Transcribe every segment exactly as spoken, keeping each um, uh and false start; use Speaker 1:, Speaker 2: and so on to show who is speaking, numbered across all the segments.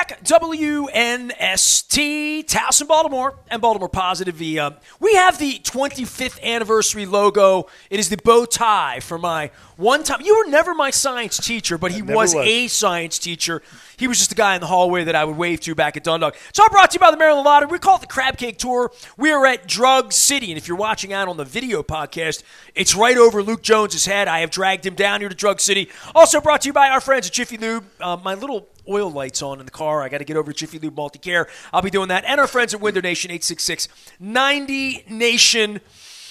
Speaker 1: back. W N S T, Towson, Baltimore, and Baltimore Positive. The, uh, we have the twenty-fifth anniversary logo. It is the bow tie for my one time. You were never my science teacher, but he was, was a science teacher. He was just a guy in the hallway that I would wave to back at Dundalk. It's all brought to you by the Maryland Lottery. We call it the Crab Cake Tour. We are at Drug City, and if you're watching out on the video podcast, it's right over Luke Jones's head. I have dragged him down here to Drug City. Also brought to you by our friends at Jiffy Lube. Uh, my little oil lights on in the car. I got to get over to Jiffy Lube Multi-Care. I'll be doing that. And our friends at Window Nation, eight six six, nine zero Nation.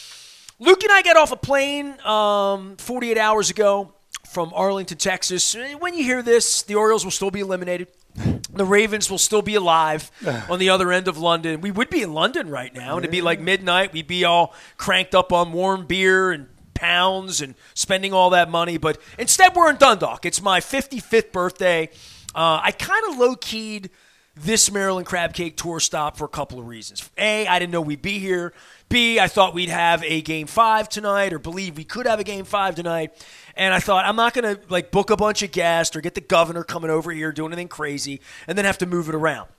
Speaker 1: Luke and I got off a plane um, forty-eight hours ago from Arlington, Texas. When you hear this, the Orioles will still be eliminated. The Ravens will still be alive on the other end of London. We would be in London right now, and it'd be like midnight. We'd be all cranked up on warm beer and pounds and spending all that money. But instead, we're in Dundalk. It's my fifty-fifth birthday. Uh, I kind of low-keyed this Maryland Crab Cake Tour stop for a couple of reasons. A, I didn't know we'd be here. B, I thought we'd have a Game five tonight, or believe we could have a Game five tonight. And I thought, I'm not going to like book a bunch of guests or get the governor coming over here, doing anything crazy, and then have to move it around.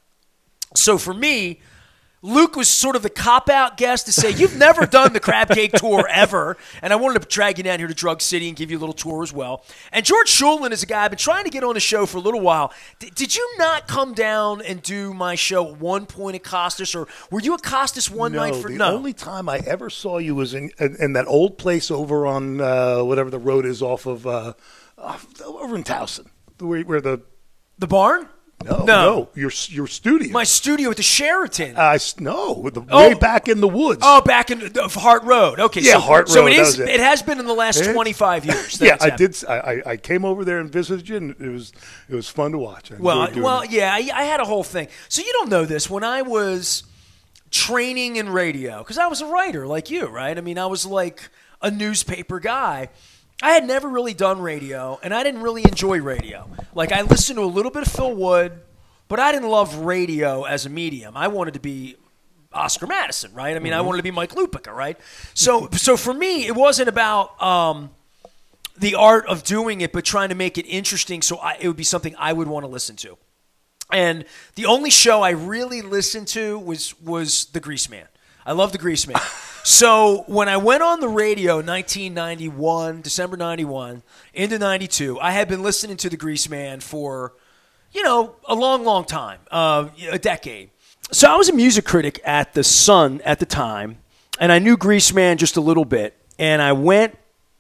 Speaker 1: So for me, Luke was sort of the cop-out guest to say, you've never done the Crab Cake Tour ever, and I wanted to drag you down here to Drug City and give you a little tour as well. And George Shulman is a guy I've been trying to get on the show for a little while. D- did you not come down and do my show at one point at Costas, or were you at Costas one
Speaker 2: no,
Speaker 1: night? for
Speaker 2: the
Speaker 1: No, the
Speaker 2: only time I ever saw you was in in, in that old place over on uh, whatever the road is off of, uh, off, over in Towson, where, where the...
Speaker 1: The barn?
Speaker 2: No,
Speaker 1: No.
Speaker 2: no, your your studio.
Speaker 1: My studio at the Sheraton.
Speaker 2: Uh, no, the,
Speaker 1: Oh.
Speaker 2: way back in the woods.
Speaker 1: Oh, back in the, Hart Road. Okay,
Speaker 2: Yeah,
Speaker 1: so,
Speaker 2: Hart
Speaker 1: So
Speaker 2: Road,
Speaker 1: it
Speaker 2: that
Speaker 1: is.
Speaker 2: was it.
Speaker 1: It has been in the last
Speaker 2: It's-
Speaker 1: twenty-five years.
Speaker 2: yeah,
Speaker 1: That's
Speaker 2: I
Speaker 1: happened.
Speaker 2: did. I, I- I came over there and visited you, and it was it was fun to watch. I
Speaker 1: Well,
Speaker 2: enjoyed doing
Speaker 1: well,
Speaker 2: it.
Speaker 1: yeah, I, I had a whole thing. So you don't know this. When I was training in radio, because I was a writer like you, right? I mean, I was like a newspaper guy. I had never really done radio, and I didn't really enjoy radio. Like, I listened to a little bit of Phil Wood, but I didn't love radio as a medium. I wanted to be Oscar Madison, right? I mean, mm-hmm. I wanted to be Mike Lupica, right? So, so for me, it wasn't about um, the art of doing it, but trying to make it interesting so I, it would be something I would want to listen to. And the only show I really listened to was was The Grease Man. I love The Grease Man. So when I went on the radio, nineteen ninety-one, December ninety-one, into ninety-two, I had been listening to The Grease Man for, you know, a long, long time, uh, a decade. So I was a music critic at The Sun at the time, and I knew Grease Man just a little bit. And I went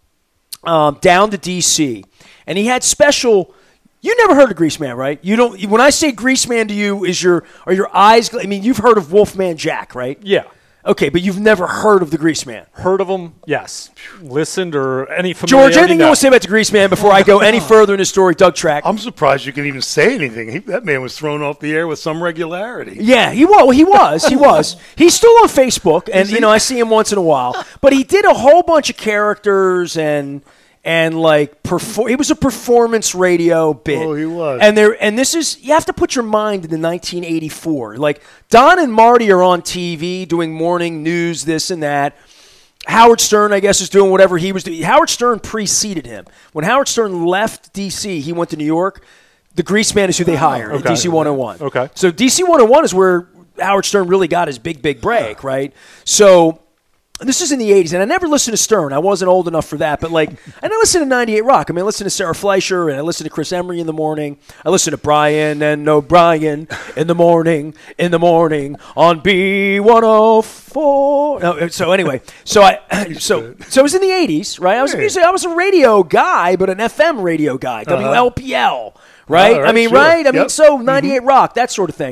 Speaker 1: um, down to D C, and he had special. You never heard of Grease Man, right? You don't. When I say Grease Man to you, is your are your eyes? I mean, you've heard of Wolfman Jack, right?
Speaker 3: Yeah.
Speaker 1: Okay, but you've never heard of the Grease Man.
Speaker 3: Heard of him? Yes. Listened or any
Speaker 1: George,
Speaker 3: familiarity?
Speaker 1: anything
Speaker 3: no.
Speaker 1: you want to say about the Grease Man before I go any further in the story? Doug Track.
Speaker 2: I'm surprised you can even say anything. He, that man was thrown off the air with some regularity.
Speaker 1: Yeah, he was. He was. He was. He's still on Facebook, and you know I see him once in a while. But he did a whole bunch of characters and and like perfor- He was a performance radio bit.
Speaker 2: Oh, he was.
Speaker 1: And there. And this is you have to put your mind into nineteen eighty-four. Like Don and Marty are on T V doing morning news, this and that. Howard Stern, I guess, is doing whatever he was doing. Howard Stern preceded him. When Howard Stern left D C, he went to New York. The Grease Man is who they hired
Speaker 3: okay.
Speaker 1: at D C one oh one.
Speaker 3: Okay.
Speaker 1: So D C one oh one is where Howard Stern really got his big, big break, right? So this is in the eighties, and I never listened to Stern. I wasn't old enough for that, but like, and I listened to ninety-eight Rock. I mean, I listened to Sarah Fleischer, and I listened to Chris Emery in the morning. I listened to Brian and O'Brien in the morning, in the morning on B one oh four. No, so anyway, so I, so so it was in the eighties, right? I was a music, I was a radio guy, but an F M radio guy, W L P L, right?
Speaker 2: All right,
Speaker 1: I mean,
Speaker 2: sure.
Speaker 1: right? I mean,
Speaker 2: Yep.
Speaker 1: so ninety-eight Rock, that sort of thing.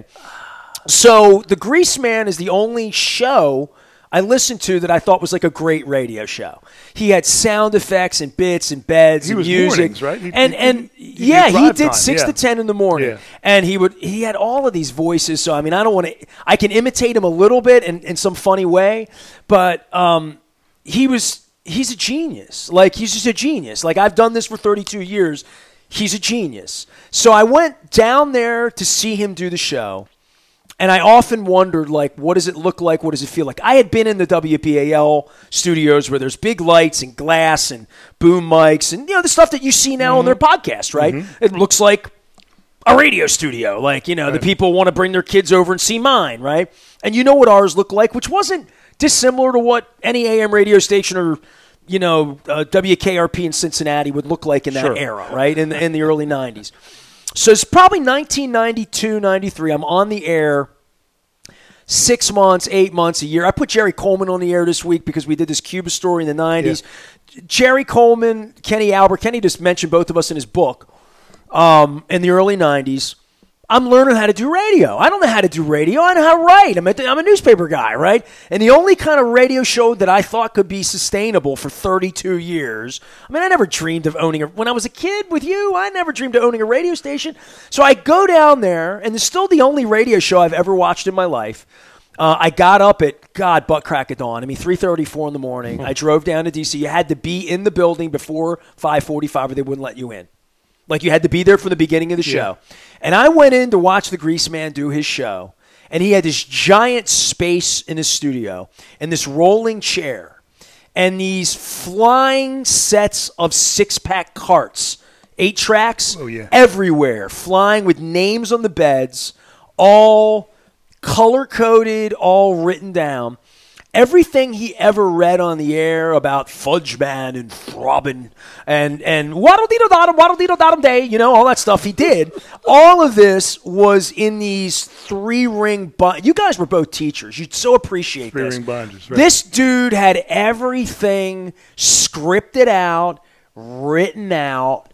Speaker 1: So the Grease Man is the only show I listened to that I thought was like a great radio show. He had sound effects and bits and beds
Speaker 2: He
Speaker 1: and
Speaker 2: was
Speaker 1: music,
Speaker 2: mornings, right? He-
Speaker 1: and
Speaker 2: he-
Speaker 1: and
Speaker 2: he did
Speaker 1: yeah, he
Speaker 2: drive
Speaker 1: did
Speaker 2: time,
Speaker 1: six
Speaker 2: yeah.
Speaker 1: to ten in the morning,
Speaker 2: Yeah.
Speaker 1: and he would he had all of these voices. So I mean, I don't want to. I can imitate him a little bit in, in some funny way, but um, he was he's a genius. Like he's just a genius. Like I've done this for thirty-two years. He's a genius. So I went down there to see him do the show. And I often wondered, like, what does it look like? What does it feel like? I had been in the W P A L studios where there's big lights and glass and boom mics and, you know, the stuff that you see now
Speaker 2: Mm-hmm.
Speaker 1: on their podcast, right? Mm-hmm. It looks like a radio studio. Like, you know, right. the people want to bring their kids over and see mine, right? And you know what ours looked like, which wasn't dissimilar to what any A M radio station or, you know, uh, W K R P in Cincinnati would look like in that
Speaker 3: sure.
Speaker 1: era, right, in the, in the early nineties. So it's probably nineteen ninety-two, ninety-three. I'm on the air six months, eight months, a year. I put Jerry Coleman on the air this week because we did this Cuba story in the nineties. Yeah. Jerry Coleman, Kenny Albert. Kenny just mentioned both of us in his book um, in the early nineties. I'm learning how to do radio. I don't know how to do radio. I know how to write. I'm a, I'm a newspaper guy, right? And the only kind of radio show that I thought could be sustainable for thirty-two years, I mean, I never dreamed of owning a – when I was a kid with you, I never dreamed of owning a radio station. So I go down there, and it's still the only radio show I've ever watched in my life. Uh, I got up at, God, butt crack of dawn. I mean, three thirty, four in the morning. I drove down to D C. You had to be in the building before five forty-five or they wouldn't let you in. Like, you had to be there from the beginning of the show. Yeah. And I went in to watch the Grease Man do his show, and he had this giant space in his studio and this rolling chair and these flying sets of six-pack carts, eight tracks,
Speaker 2: oh, yeah.
Speaker 1: everywhere, flying with names on the beds, all color-coded, all written down. Everything he ever read on the air about Fudge Man and Throbbing and, and waddle-deedle-dottum, waddle-deedle-dottum day, you know, all that stuff he did. All of this was in these three-ring binders. You guys were both teachers. You'd so appreciate
Speaker 2: three
Speaker 1: this.
Speaker 2: Three-ring binders, right.
Speaker 1: This dude had everything scripted out, written out,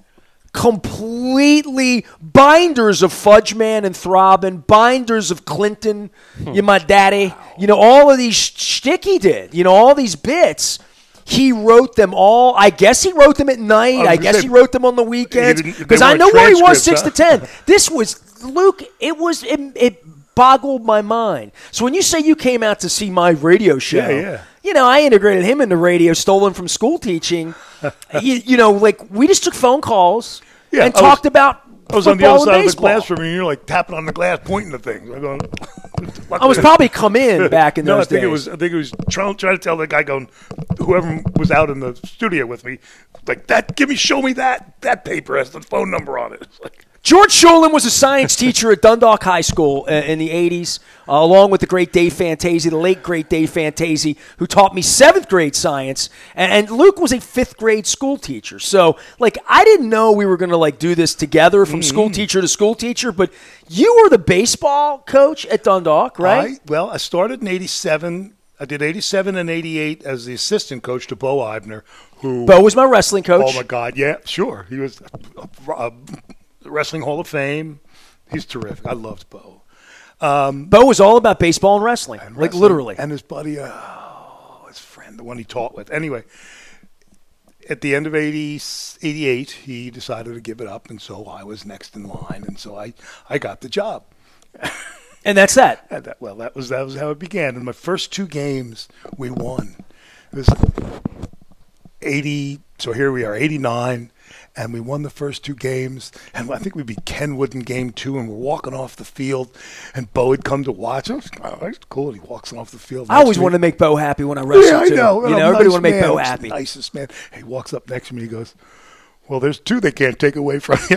Speaker 1: completely binders of Fudge Man and Throbbing, binders of Clinton, you my daddy, you know, all of these shtick he did, you know, all these bits. He wrote them all. I guess he wrote them at night. I, I guess say, he wrote them on the weekends because I know where he was six huh? to ten. This was Luke. It was it, it boggled my mind. So when you say you came out to see my radio show,
Speaker 2: yeah, yeah.
Speaker 1: you know, I integrated him into radio, stolen from school teaching. you, you know, like we just took phone calls yeah, and I talked
Speaker 2: was,
Speaker 1: about
Speaker 2: I was on the other side of the
Speaker 1: baseball.
Speaker 2: classroom and you're like tapping on the glass, pointing to things. I'm going,
Speaker 1: I was probably come in back in
Speaker 2: no,
Speaker 1: those
Speaker 2: I think
Speaker 1: days.
Speaker 2: it was. I think it was trying, trying to tell the guy going, whoever was out in the studio with me, like that. Give me, show me that. That paper has the phone number on it. It's like.
Speaker 1: George Sholin was a science teacher at Dundalk High School in the eighties, uh, along with the great Dave Fantasi, the late great Dave Fantasi, who taught me seventh grade science. And Luke was a fifth grade school teacher. So, like, I didn't know we were going to, like, do this together from mm-hmm. school teacher to school teacher, but you were the baseball coach at Dundalk, right?
Speaker 2: I, well, I started in eighty-seven. I did eighty-seven and eighty-eight as the assistant coach to Bo Eibner, who...
Speaker 1: Bo was my wrestling coach.
Speaker 2: Oh, my God, yeah, sure. He was... Uh, uh, Wrestling Hall of Fame. He's terrific. I loved Bo. Um,
Speaker 1: Bo was all about baseball and wrestling, and like wrestling, literally.
Speaker 2: And his buddy, oh, his friend, the one he taught with. Anyway, at the end of eighty, eighty-eight, he decided to give it up, and so I was next in line, and so I, I got the job.
Speaker 1: And that's that.
Speaker 2: And that. Well, that was that was how it began. In my first two games, we won. It was eighty, so here we are, eighty-nine. And we won the first two games, and I think we beat Kenwood in game two, and we're walking off the field, and Bo had come to watch us. Oh, that's cool. And he walks off the field.
Speaker 1: I always wanted to make Bo happy when I wrestled,
Speaker 2: yeah, I
Speaker 1: too.
Speaker 2: know.
Speaker 1: You know, everybody nice want to make Bo happy.
Speaker 2: Nicest man. He walks up next to me, he goes, well, there's two they can't take away from you.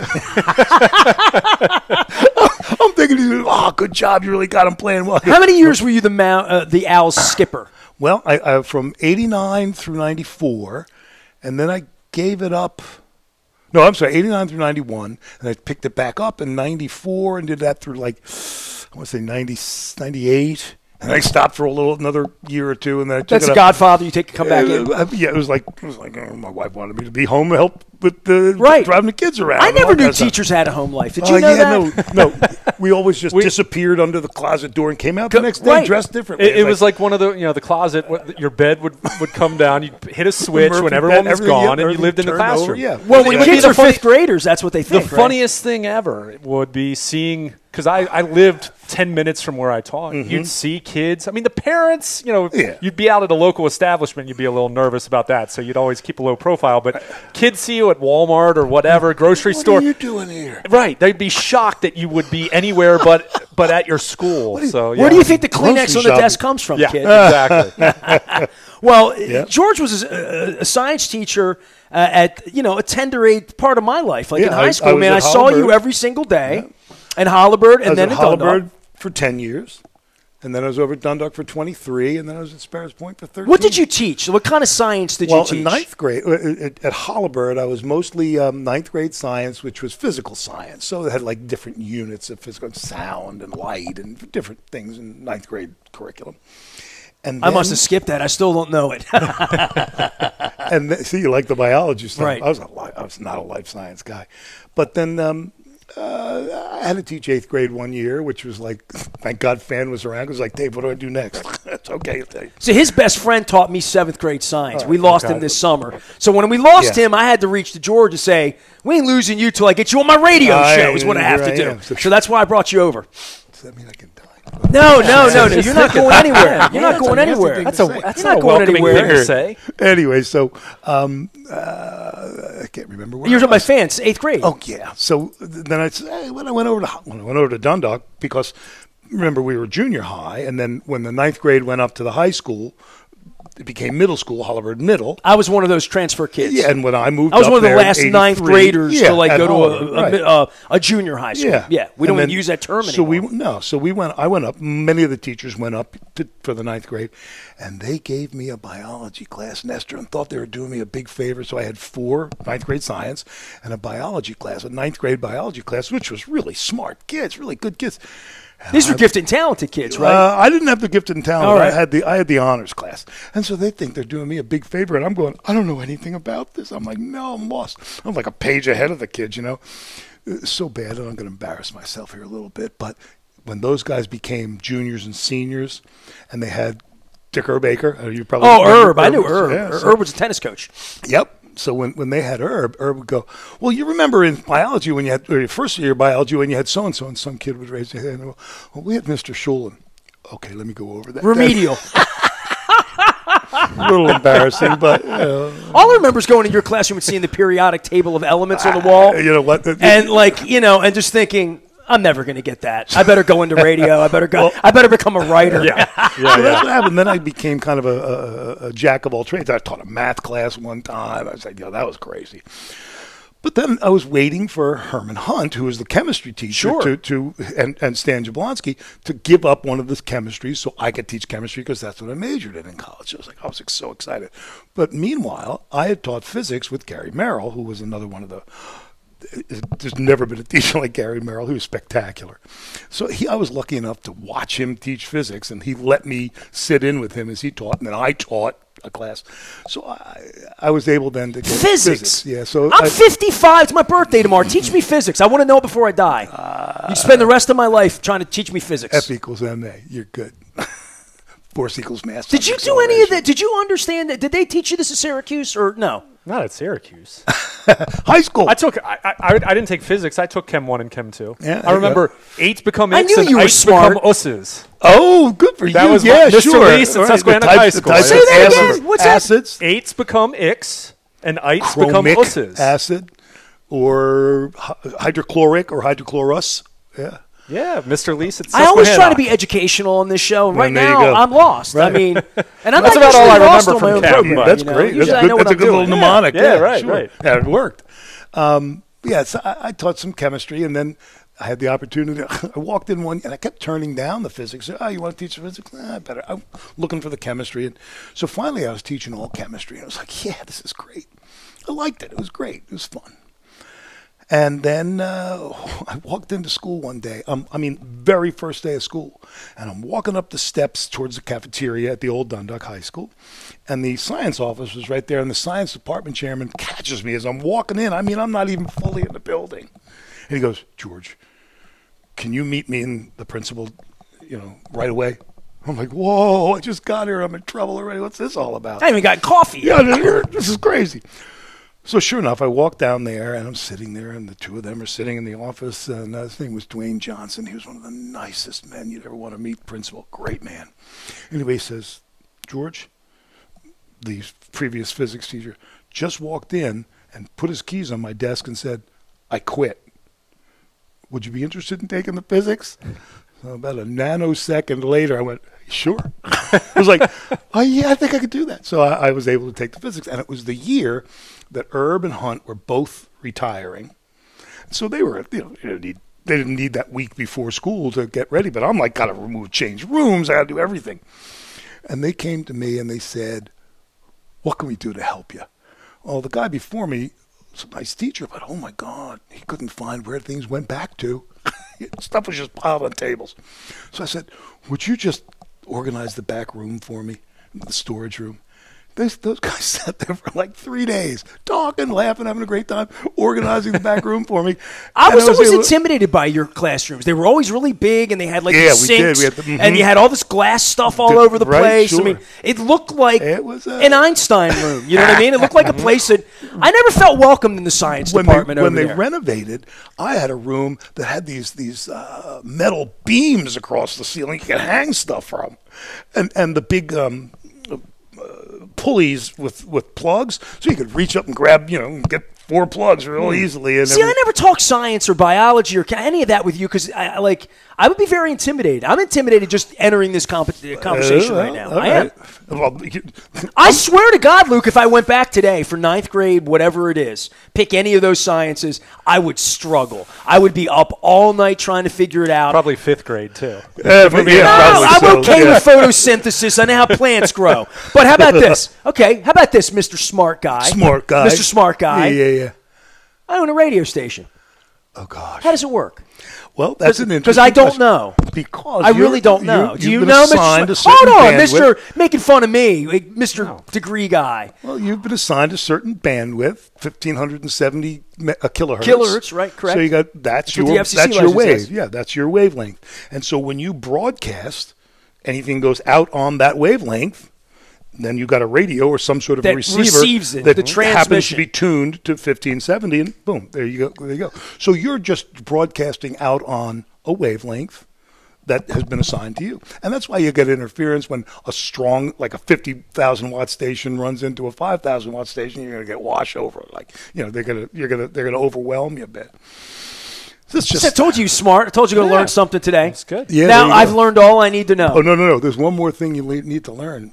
Speaker 2: I'm thinking, oh, good job. You really got him playing well.
Speaker 1: How many years were you the Mount, uh, the Owls skipper?
Speaker 2: Well, I, I from eighty-nine through ninety-four, and then I gave it up. No, I'm sorry, eighty-nine through ninety-one, and I picked it back up in ninety-four and did that through, like, I want to say ninety, ninety-eight, and I stopped for a little, another year or two, and then I took
Speaker 1: That's
Speaker 2: it
Speaker 1: the
Speaker 2: up.
Speaker 1: Godfather, you take come back
Speaker 2: uh,
Speaker 1: in?
Speaker 2: Uh, yeah, it was like, it was like oh, my wife wanted me to be home to help with the,
Speaker 1: right.
Speaker 2: driving the kids around.
Speaker 1: I never knew teachers had a home life. Did you
Speaker 2: uh,
Speaker 1: know
Speaker 2: yeah,
Speaker 1: that?
Speaker 2: No, no. We always just
Speaker 3: we,
Speaker 2: disappeared under the closet door and came out the next day
Speaker 1: right.
Speaker 2: dressed differently.
Speaker 3: It, it was like, like one of the, you know, the closet, your bed would, would come down, you'd hit a switch when everyone was gone, and you lived in the classroom.
Speaker 2: Over, yeah.
Speaker 1: Well, when
Speaker 2: yeah.
Speaker 1: kids are funny, fifth graders, that's what they think,
Speaker 3: The
Speaker 1: right?
Speaker 3: funniest thing ever would be seeing, because I, I lived ten minutes from where I taught, mm-hmm. you'd see kids. I mean, the parents, you know,
Speaker 2: yeah.
Speaker 3: you'd be out at a local establishment, you'd be a little nervous about that, so you'd always keep a low profile. But kids see you at Walmart or whatever, grocery
Speaker 2: what
Speaker 3: store.
Speaker 2: What are you doing here?
Speaker 3: Right. They'd be shocked that you would be anywhere but but at your school.
Speaker 1: You,
Speaker 3: so, yeah.
Speaker 1: Where do you think the Kleenex
Speaker 2: Grocery
Speaker 1: on the
Speaker 2: shopping.
Speaker 1: desk comes from,
Speaker 3: yeah,
Speaker 1: kid?
Speaker 3: Exactly.
Speaker 1: Well,
Speaker 2: yeah.
Speaker 1: George was a, a science teacher uh, at, you know, a tender age part of my life. Like
Speaker 2: yeah,
Speaker 1: in high
Speaker 2: I,
Speaker 1: school,
Speaker 2: I
Speaker 1: man, I saw
Speaker 2: Hollenberg.
Speaker 1: you every single day.
Speaker 2: Yeah.
Speaker 1: And Holabird, and
Speaker 2: I was
Speaker 1: then
Speaker 2: at
Speaker 1: at Dundalk.
Speaker 2: Holabird for ten years. And then I was over at Dundalk for twenty-three, and then I was at Sparrows Point for thirteen.
Speaker 1: What did you teach? What kind of science did
Speaker 2: well,
Speaker 1: you teach?
Speaker 2: in ninth grade, uh, at, at Holabird, I was mostly um, ninth grade science, which was physical science. So it had like different units of physical sound and light and different things in ninth grade curriculum. And
Speaker 1: I
Speaker 2: then,
Speaker 1: must have skipped that. I still don't know it.
Speaker 2: and th- see, you like the biology stuff.
Speaker 1: Right.
Speaker 2: I was a li- I was not a life science guy, but then um, uh, I had to teach eighth grade one year, which was like, thank God Fan was around. It was like, Dave, what do I do next? It's okay. I'll tell you.
Speaker 1: So his best friend taught me seventh grade science.
Speaker 2: Oh,
Speaker 1: we lost
Speaker 2: okay.
Speaker 1: him this summer. So when we lost
Speaker 2: Yeah.
Speaker 1: him, I had to reach to George to say, we ain't losing you till I get you on my radio
Speaker 2: I-
Speaker 1: show is what I have
Speaker 2: here
Speaker 1: to
Speaker 2: I
Speaker 1: do.
Speaker 2: am. So-
Speaker 1: So that's why I brought you over.
Speaker 2: Does that mean I can die?
Speaker 1: No, no, no, no. You're not going anywhere.
Speaker 3: Yeah,
Speaker 1: You're not
Speaker 3: that's
Speaker 1: going
Speaker 3: a nasty
Speaker 1: anywhere.
Speaker 3: thing
Speaker 2: That's
Speaker 3: to
Speaker 2: a-
Speaker 3: say. That's
Speaker 1: You're not
Speaker 3: not a
Speaker 1: going
Speaker 3: welcoming
Speaker 1: anywhere.
Speaker 3: thing to say.
Speaker 2: Anyway, so um, uh, I can't remember where
Speaker 1: You're
Speaker 2: I
Speaker 1: talking about
Speaker 2: was.
Speaker 1: fans, eighth grade.
Speaker 2: Oh yeah. So then I said, hey, when I went over to when I went over to Dundalk, because remember we were junior high, and then when the ninth grade went up to the high school, it became middle school, Holabird Middle.
Speaker 1: I was one of those transfer kids.
Speaker 2: Yeah, and when I moved,
Speaker 1: I was
Speaker 2: up
Speaker 1: one of the
Speaker 2: there in
Speaker 1: last ninth
Speaker 2: eighty-three,
Speaker 1: graders
Speaker 2: yeah,
Speaker 1: to like
Speaker 2: at
Speaker 1: go to
Speaker 2: Holabird,
Speaker 1: a,
Speaker 2: right.
Speaker 1: a, a, a junior high school.
Speaker 2: Yeah,
Speaker 1: yeah. We
Speaker 2: And
Speaker 1: don't
Speaker 2: then-
Speaker 1: use that term
Speaker 2: So
Speaker 1: anymore.
Speaker 2: we no, so we went. I went up. Many of the teachers went up to, for the ninth grade, and they gave me a biology class, Nestor, and thought they were doing me a big favor. So I had four ninth grade science and a biology class, a ninth grade biology class, which was really smart kids, really good kids. And
Speaker 1: These were
Speaker 2: I-
Speaker 1: gifted and talented kids, right?
Speaker 2: Uh, I didn't have the gifted and talented.
Speaker 1: All right.
Speaker 2: I had the I had the honors class, and so they think they're doing me a big favor, and I'm going, I don't know anything about this. I'm like, no, I'm lost. I'm like a page ahead of the kids, you know. It's so bad, and I'm going to embarrass myself here a little bit. But when those guys became juniors and seniors, and they had Dick Herbaker, uh, you probably
Speaker 1: oh,
Speaker 2: remember
Speaker 1: Herb. I knew
Speaker 2: was-
Speaker 1: Herb.
Speaker 2: yeah,
Speaker 1: Herb
Speaker 2: so-
Speaker 1: was a tennis coach.
Speaker 2: Yep. So when, when they had Herb, Herb would go, well, you remember in biology when you had, or your first year of biology when you had so-and-so, and some kid would raise their hand and go, well, we had Mister Schulin. Okay, let me go over that.
Speaker 1: Remedial.
Speaker 2: A little embarrassing, but, you know.
Speaker 1: All I remember is going in your classroom and seeing the periodic table of elements on the wall.
Speaker 2: You know what?
Speaker 1: And like, you know, and just thinking, I'm never going to get that. I better go into radio. I better go.
Speaker 2: Well-
Speaker 1: I better become a writer.
Speaker 3: Yeah,
Speaker 2: So
Speaker 3: yeah,
Speaker 2: that's
Speaker 3: yeah.
Speaker 2: what happened. Then I became kind of a, a, a jack of all trades. I taught a math class one time. I was like, yo, that was crazy. But then I was waiting for Herman Hunt, who was the chemistry teacher,
Speaker 1: Sure.
Speaker 2: to, to and, and Stan Jablonski, to give up one of the chemistries so I could teach chemistry because that's what I majored in in college. I was like, I was like, so excited. But meanwhile, I had taught physics with Gary Merrill, who was another one of the there's never been a teacher like Gary Merrill. He was spectacular. So he, I was lucky enough to watch him teach physics, and he let me sit in with him as he taught, and then I taught a class. So I, I was able then to get
Speaker 1: Physics.
Speaker 2: Yeah. So
Speaker 1: I'm
Speaker 2: I,
Speaker 1: fifty-five. It's my birthday tomorrow. Teach me physics. I want to know it before I die.
Speaker 2: Uh,
Speaker 1: you spend the rest of my life trying to teach me physics.
Speaker 2: F equals M A. You're good. Force equals mass.
Speaker 1: Did you
Speaker 2: times
Speaker 1: do any of
Speaker 2: acceleration.
Speaker 1: that? Did you understand that? Did they teach you this at Syracuse or no?
Speaker 3: Not at Syracuse.
Speaker 2: High school.
Speaker 3: I took. I, I, I didn't take physics. I took Chem one and Chem two.
Speaker 2: Yeah,
Speaker 3: I
Speaker 2: there you
Speaker 3: remember eights become
Speaker 1: I
Speaker 3: X
Speaker 1: knew
Speaker 3: and
Speaker 1: you were
Speaker 3: ites
Speaker 1: smart.
Speaker 3: become usses.
Speaker 2: oh, good for
Speaker 3: That
Speaker 2: you.
Speaker 3: was
Speaker 2: yeah,
Speaker 3: Mister
Speaker 2: sure.
Speaker 3: Lease at
Speaker 2: All right,
Speaker 3: Susquehanna
Speaker 2: the types-
Speaker 3: High
Speaker 2: the
Speaker 3: School.
Speaker 2: types
Speaker 1: Say
Speaker 2: of
Speaker 1: that
Speaker 2: acids-
Speaker 1: again. What's that?
Speaker 2: acids,
Speaker 3: Eights become X and ites become
Speaker 2: chromic
Speaker 3: usses.
Speaker 2: acid, or hy- hydrochloric or hydrochlorous. Yeah.
Speaker 3: Yeah, Mister Lease at
Speaker 1: I always try
Speaker 3: Susquehanna.
Speaker 1: to be educational on this show, and
Speaker 2: Well,
Speaker 1: right
Speaker 2: there you
Speaker 1: now
Speaker 2: go.
Speaker 1: I'm lost. I
Speaker 2: Right.
Speaker 1: mean, and I'm
Speaker 3: That's
Speaker 1: not
Speaker 3: about all
Speaker 1: usually
Speaker 3: I
Speaker 1: lost
Speaker 3: remember
Speaker 1: on my
Speaker 3: from
Speaker 1: own
Speaker 3: Chem,
Speaker 1: program.
Speaker 3: but-
Speaker 2: That's
Speaker 1: you know?
Speaker 2: great.
Speaker 1: Usually
Speaker 2: That's,
Speaker 1: I
Speaker 2: good,
Speaker 1: know
Speaker 2: that's
Speaker 1: what
Speaker 2: a
Speaker 1: I'm
Speaker 2: good
Speaker 1: doing.
Speaker 2: little mnemonic.
Speaker 3: Yeah,
Speaker 2: there.
Speaker 3: right,
Speaker 2: Sure.
Speaker 3: right.
Speaker 2: Yeah, it worked. Um, yeah, so I, I taught some chemistry, and then I had the opportunity. I walked in one, and I kept turning down the physics. Oh, you want to teach physics? Nah, I better. I'm looking for the chemistry, and so finally, I was teaching all chemistry, and I was like, "Yeah, this is great." I liked it. It was great. It was fun. And then uh, I walked into school one day. Um, I mean, very first day of school. And I'm walking up the steps towards the cafeteria at the old Dundalk High School. And the science office was right there. And the science department chairman catches me as I'm walking in. I mean, I'm not even fully in the building. And he goes, George, can you meet me and the principal, you know, right away? I'm like, whoa, I just got here. I'm in trouble already. What's this all about?
Speaker 1: I haven't even got coffee.
Speaker 2: Yeah, this is crazy. So sure enough, I walk down there, and I'm sitting there, and the two of them are sitting in the office, and uh, his name was Dwayne Johnson. He was one of the nicest men you'd ever want to meet, principal. Great man. Anyway, he says, George, the previous physics teacher, just walked in and put his keys on my desk and said, I quit. Would you be interested in taking the physics? So about a nanosecond later, I went, sure. I was like, oh, yeah, I think I could do that. So I, I was able to take the physics. And it was the year that Herb and Hunt were both retiring. So they were, you know, you know, need they didn't need that week before school to get ready, but I'm like, got to remove, change rooms, I got to do everything. And they came to me and they said, what can we do to help you? Well, the guy before me was a nice teacher, but oh my God, he couldn't find where things went back to. Stuff was just piled on tables. So I said, would you just organize the back room for me, the storage room? They, those guys sat there for like three days, talking, laughing, having a great time, organizing the back room for me.
Speaker 1: I was,
Speaker 2: And
Speaker 1: always
Speaker 2: able-
Speaker 1: intimidated by your classrooms. They were always really big, and they had like
Speaker 2: Yeah,
Speaker 1: these
Speaker 2: we did.
Speaker 1: sinks,
Speaker 2: We had the- mhm.
Speaker 1: and you had all this glass stuff all
Speaker 2: The-
Speaker 1: over the
Speaker 2: right,
Speaker 1: place. I
Speaker 2: sure.
Speaker 1: mean, it looked like
Speaker 2: It was a-
Speaker 1: an Einstein room. You know what I mean? It looked like a place that I never felt welcomed in the science
Speaker 2: when
Speaker 1: department
Speaker 2: they, when
Speaker 1: over
Speaker 2: they
Speaker 1: there.
Speaker 2: renovated, I had a room that had these these uh, metal beams across the ceiling you could hang stuff from, and and the big um, uh, pulleys with with plugs, so you could reach up and grab, you know, and get four plugs real easily. And
Speaker 1: See, I
Speaker 2: every-
Speaker 1: never talk science or biology or ca- any of that with you because I I, like I would be very intimidated. I'm intimidated just entering this comp- conversation
Speaker 2: Uh,
Speaker 1: right now.
Speaker 2: all
Speaker 1: I am.
Speaker 2: right. Well, you-
Speaker 1: I swear to God, Luke, if I went back today for ninth grade, whatever it is, pick any of those sciences, I would struggle. I would be up all night trying to figure it out.
Speaker 3: Probably fifth grade too.
Speaker 2: Uh, but yeah,
Speaker 1: No,
Speaker 2: probably
Speaker 1: I'm
Speaker 2: so,
Speaker 1: okay
Speaker 2: yeah.
Speaker 1: with photosynthesis. I know how plants grow. But how about this? Okay, how about this, Mister Smart Guy?
Speaker 2: Smart guy.
Speaker 1: Mister Smart Guy.
Speaker 2: Yeah, yeah, yeah.
Speaker 1: I own a radio station.
Speaker 2: Oh gosh.
Speaker 1: How does it work?
Speaker 2: Well, that's an interesting
Speaker 1: Because I don't
Speaker 2: question.
Speaker 1: know.
Speaker 2: Because
Speaker 1: I
Speaker 2: you're-
Speaker 1: really don't know.
Speaker 2: you-
Speaker 1: Do you
Speaker 2: you've been
Speaker 1: know, Mister
Speaker 2: assigned a
Speaker 1: Smart?
Speaker 2: certain
Speaker 1: Hold on,
Speaker 2: bandwidth.
Speaker 1: Mister Making fun of me, like, Mister Degree Guy.
Speaker 2: Well, you've been assigned a certain bandwidth, fifteen seventy me- uh, kilohertz.
Speaker 1: Kilohertz, right, correct.
Speaker 2: So you got that's,
Speaker 1: That's what
Speaker 2: your
Speaker 1: the F C C
Speaker 2: that's your
Speaker 1: license
Speaker 2: wave.
Speaker 1: says.
Speaker 2: Yeah, that's your wavelength. And so when you broadcast, anything goes out on that wavelength, then you got a radio or some sort of
Speaker 1: That
Speaker 2: receiver
Speaker 1: receives it,
Speaker 2: that
Speaker 1: the
Speaker 2: happens to
Speaker 1: transmission.
Speaker 2: be tuned to fifteen seventy, and boom, there you go. There you go. So you're just broadcasting out on a wavelength that has been assigned to you. And that's why you get interference when a strong, like a fifty thousand watt station runs into a five thousand watt station, you're going to get washed over. Like, you know, they're going to, you're going to, they're going to overwhelm you a bit. This
Speaker 1: I
Speaker 2: just,
Speaker 1: told you he's smart. I told you you're going to
Speaker 3: Yeah.
Speaker 1: learn something today.
Speaker 3: That's good.
Speaker 2: Yeah,
Speaker 1: now
Speaker 2: there you
Speaker 1: I've
Speaker 2: go.
Speaker 1: learned all I need to know.
Speaker 2: oh, no, no, no. There's one more thing you le- need to learn.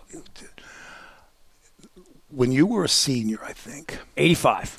Speaker 2: When you were a senior, I think,
Speaker 1: eighty-five.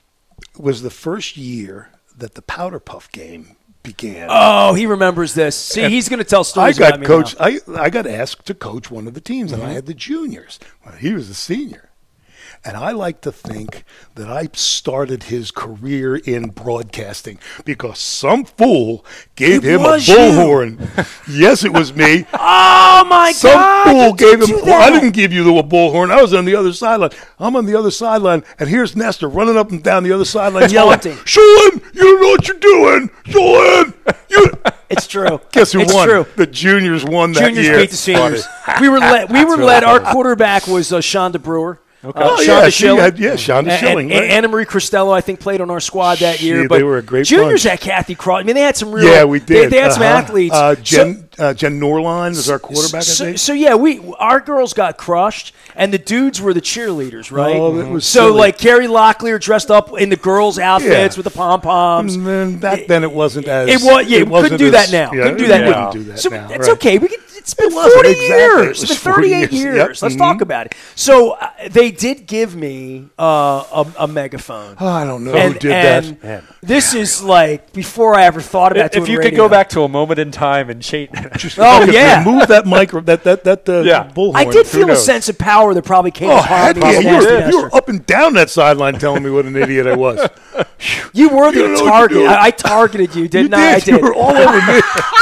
Speaker 2: was the first year that the Powder Puff game began.
Speaker 1: Oh, he remembers this. See, he's going to tell
Speaker 2: I
Speaker 1: stories
Speaker 2: got
Speaker 1: about me
Speaker 2: coach.
Speaker 1: now.
Speaker 2: I I got asked to coach one of the teams, and I had the juniors. Well, he was a senior, and I like to think that I started his career in broadcasting because some fool gave
Speaker 1: It
Speaker 2: him a
Speaker 1: was you.
Speaker 2: bullhorn. Yes, it was me.
Speaker 1: Oh, my
Speaker 2: Some
Speaker 1: God.
Speaker 2: fool
Speaker 1: you
Speaker 2: gave
Speaker 1: did
Speaker 2: him.
Speaker 1: do
Speaker 2: Well, I
Speaker 1: that.
Speaker 2: didn't give you the bullhorn. I was on the other sideline. I'm on the other sideline, and here's Nestor running up and down the other sideline,
Speaker 1: It's
Speaker 2: yelling,
Speaker 1: haunting.
Speaker 2: "Sean, you don't know what you're doing, Sean." You.
Speaker 1: It's true.
Speaker 2: Guess who
Speaker 1: it's
Speaker 2: won?
Speaker 1: true.
Speaker 2: The juniors won that
Speaker 1: Juniors
Speaker 2: year.
Speaker 1: beat the seniors. We were led. We were
Speaker 3: really
Speaker 1: led. Our
Speaker 3: funny.
Speaker 1: quarterback was uh, Shonda Brewer. Okay. Uh,
Speaker 2: Oh,
Speaker 1: Shonda
Speaker 2: yeah, she
Speaker 1: Schilling.
Speaker 2: had- yeah, Shonda
Speaker 1: And-
Speaker 2: Schilling,
Speaker 1: And,
Speaker 2: right.
Speaker 1: Anna Marie Cristello, I think, played on our squad that year.
Speaker 2: She-
Speaker 1: but
Speaker 2: they were a great
Speaker 1: juniors
Speaker 2: bunch.
Speaker 1: had Kathy Cross. I mean, they had some real.
Speaker 2: Yeah, we
Speaker 1: They,
Speaker 2: did.
Speaker 1: they had some
Speaker 2: Uh-huh.
Speaker 1: athletes.
Speaker 2: Uh,
Speaker 1: So-
Speaker 2: Jen uh, Jen Norline was our quarterback,
Speaker 1: So,
Speaker 2: I think.
Speaker 1: so yeah, we our girls got crushed, and the dudes were the cheerleaders, right?
Speaker 2: Oh, that was
Speaker 1: so
Speaker 2: silly.
Speaker 1: like Carrie Locklear dressed up in the girls' outfits
Speaker 2: Yeah.
Speaker 1: with the pom poms.
Speaker 2: And then back then it wasn't as
Speaker 1: It was yeah.
Speaker 2: it
Speaker 1: we
Speaker 2: wasn't
Speaker 1: couldn't do
Speaker 2: as-
Speaker 1: that now.
Speaker 2: Yeah,
Speaker 1: couldn't do that
Speaker 2: we
Speaker 1: now.
Speaker 2: wouldn't do that
Speaker 1: so
Speaker 2: now.
Speaker 1: it's
Speaker 2: right.
Speaker 1: okay. We could, it's been
Speaker 2: It wasn't,
Speaker 1: forty
Speaker 2: exactly.
Speaker 1: years.
Speaker 2: It
Speaker 1: It's
Speaker 2: was
Speaker 1: been
Speaker 2: forty
Speaker 1: thirty-eight
Speaker 2: years.
Speaker 1: years.
Speaker 2: Yep.
Speaker 1: Let's
Speaker 2: Mhm.
Speaker 1: talk about it. So uh, they did give me uh, a, a megaphone.
Speaker 2: Oh, I don't know
Speaker 1: and,
Speaker 2: who did
Speaker 1: and
Speaker 2: that.
Speaker 3: Man.
Speaker 1: This is like before I ever thought about doing
Speaker 3: If you
Speaker 1: radio.
Speaker 3: could go back to a moment in time and change.
Speaker 1: Oh,
Speaker 2: Look,
Speaker 1: yeah.
Speaker 2: remove that micro, that that that uh,
Speaker 3: Yeah.
Speaker 2: bullhorn.
Speaker 1: I did
Speaker 3: Who
Speaker 1: feel a
Speaker 3: knows?
Speaker 1: sense of power that probably came
Speaker 2: Oh,
Speaker 1: upon
Speaker 2: heck
Speaker 1: me.
Speaker 2: yeah!
Speaker 1: as
Speaker 2: You
Speaker 1: Nasty
Speaker 2: were, you
Speaker 1: Nestor.
Speaker 2: were up and down that sideline telling me what an idiot I was.
Speaker 1: You were
Speaker 2: You don't
Speaker 1: the
Speaker 2: know what
Speaker 1: target.
Speaker 2: you're doing.
Speaker 1: I, I targeted you,
Speaker 2: You
Speaker 1: didn't
Speaker 2: did.
Speaker 1: I? I did.
Speaker 2: You were all over me.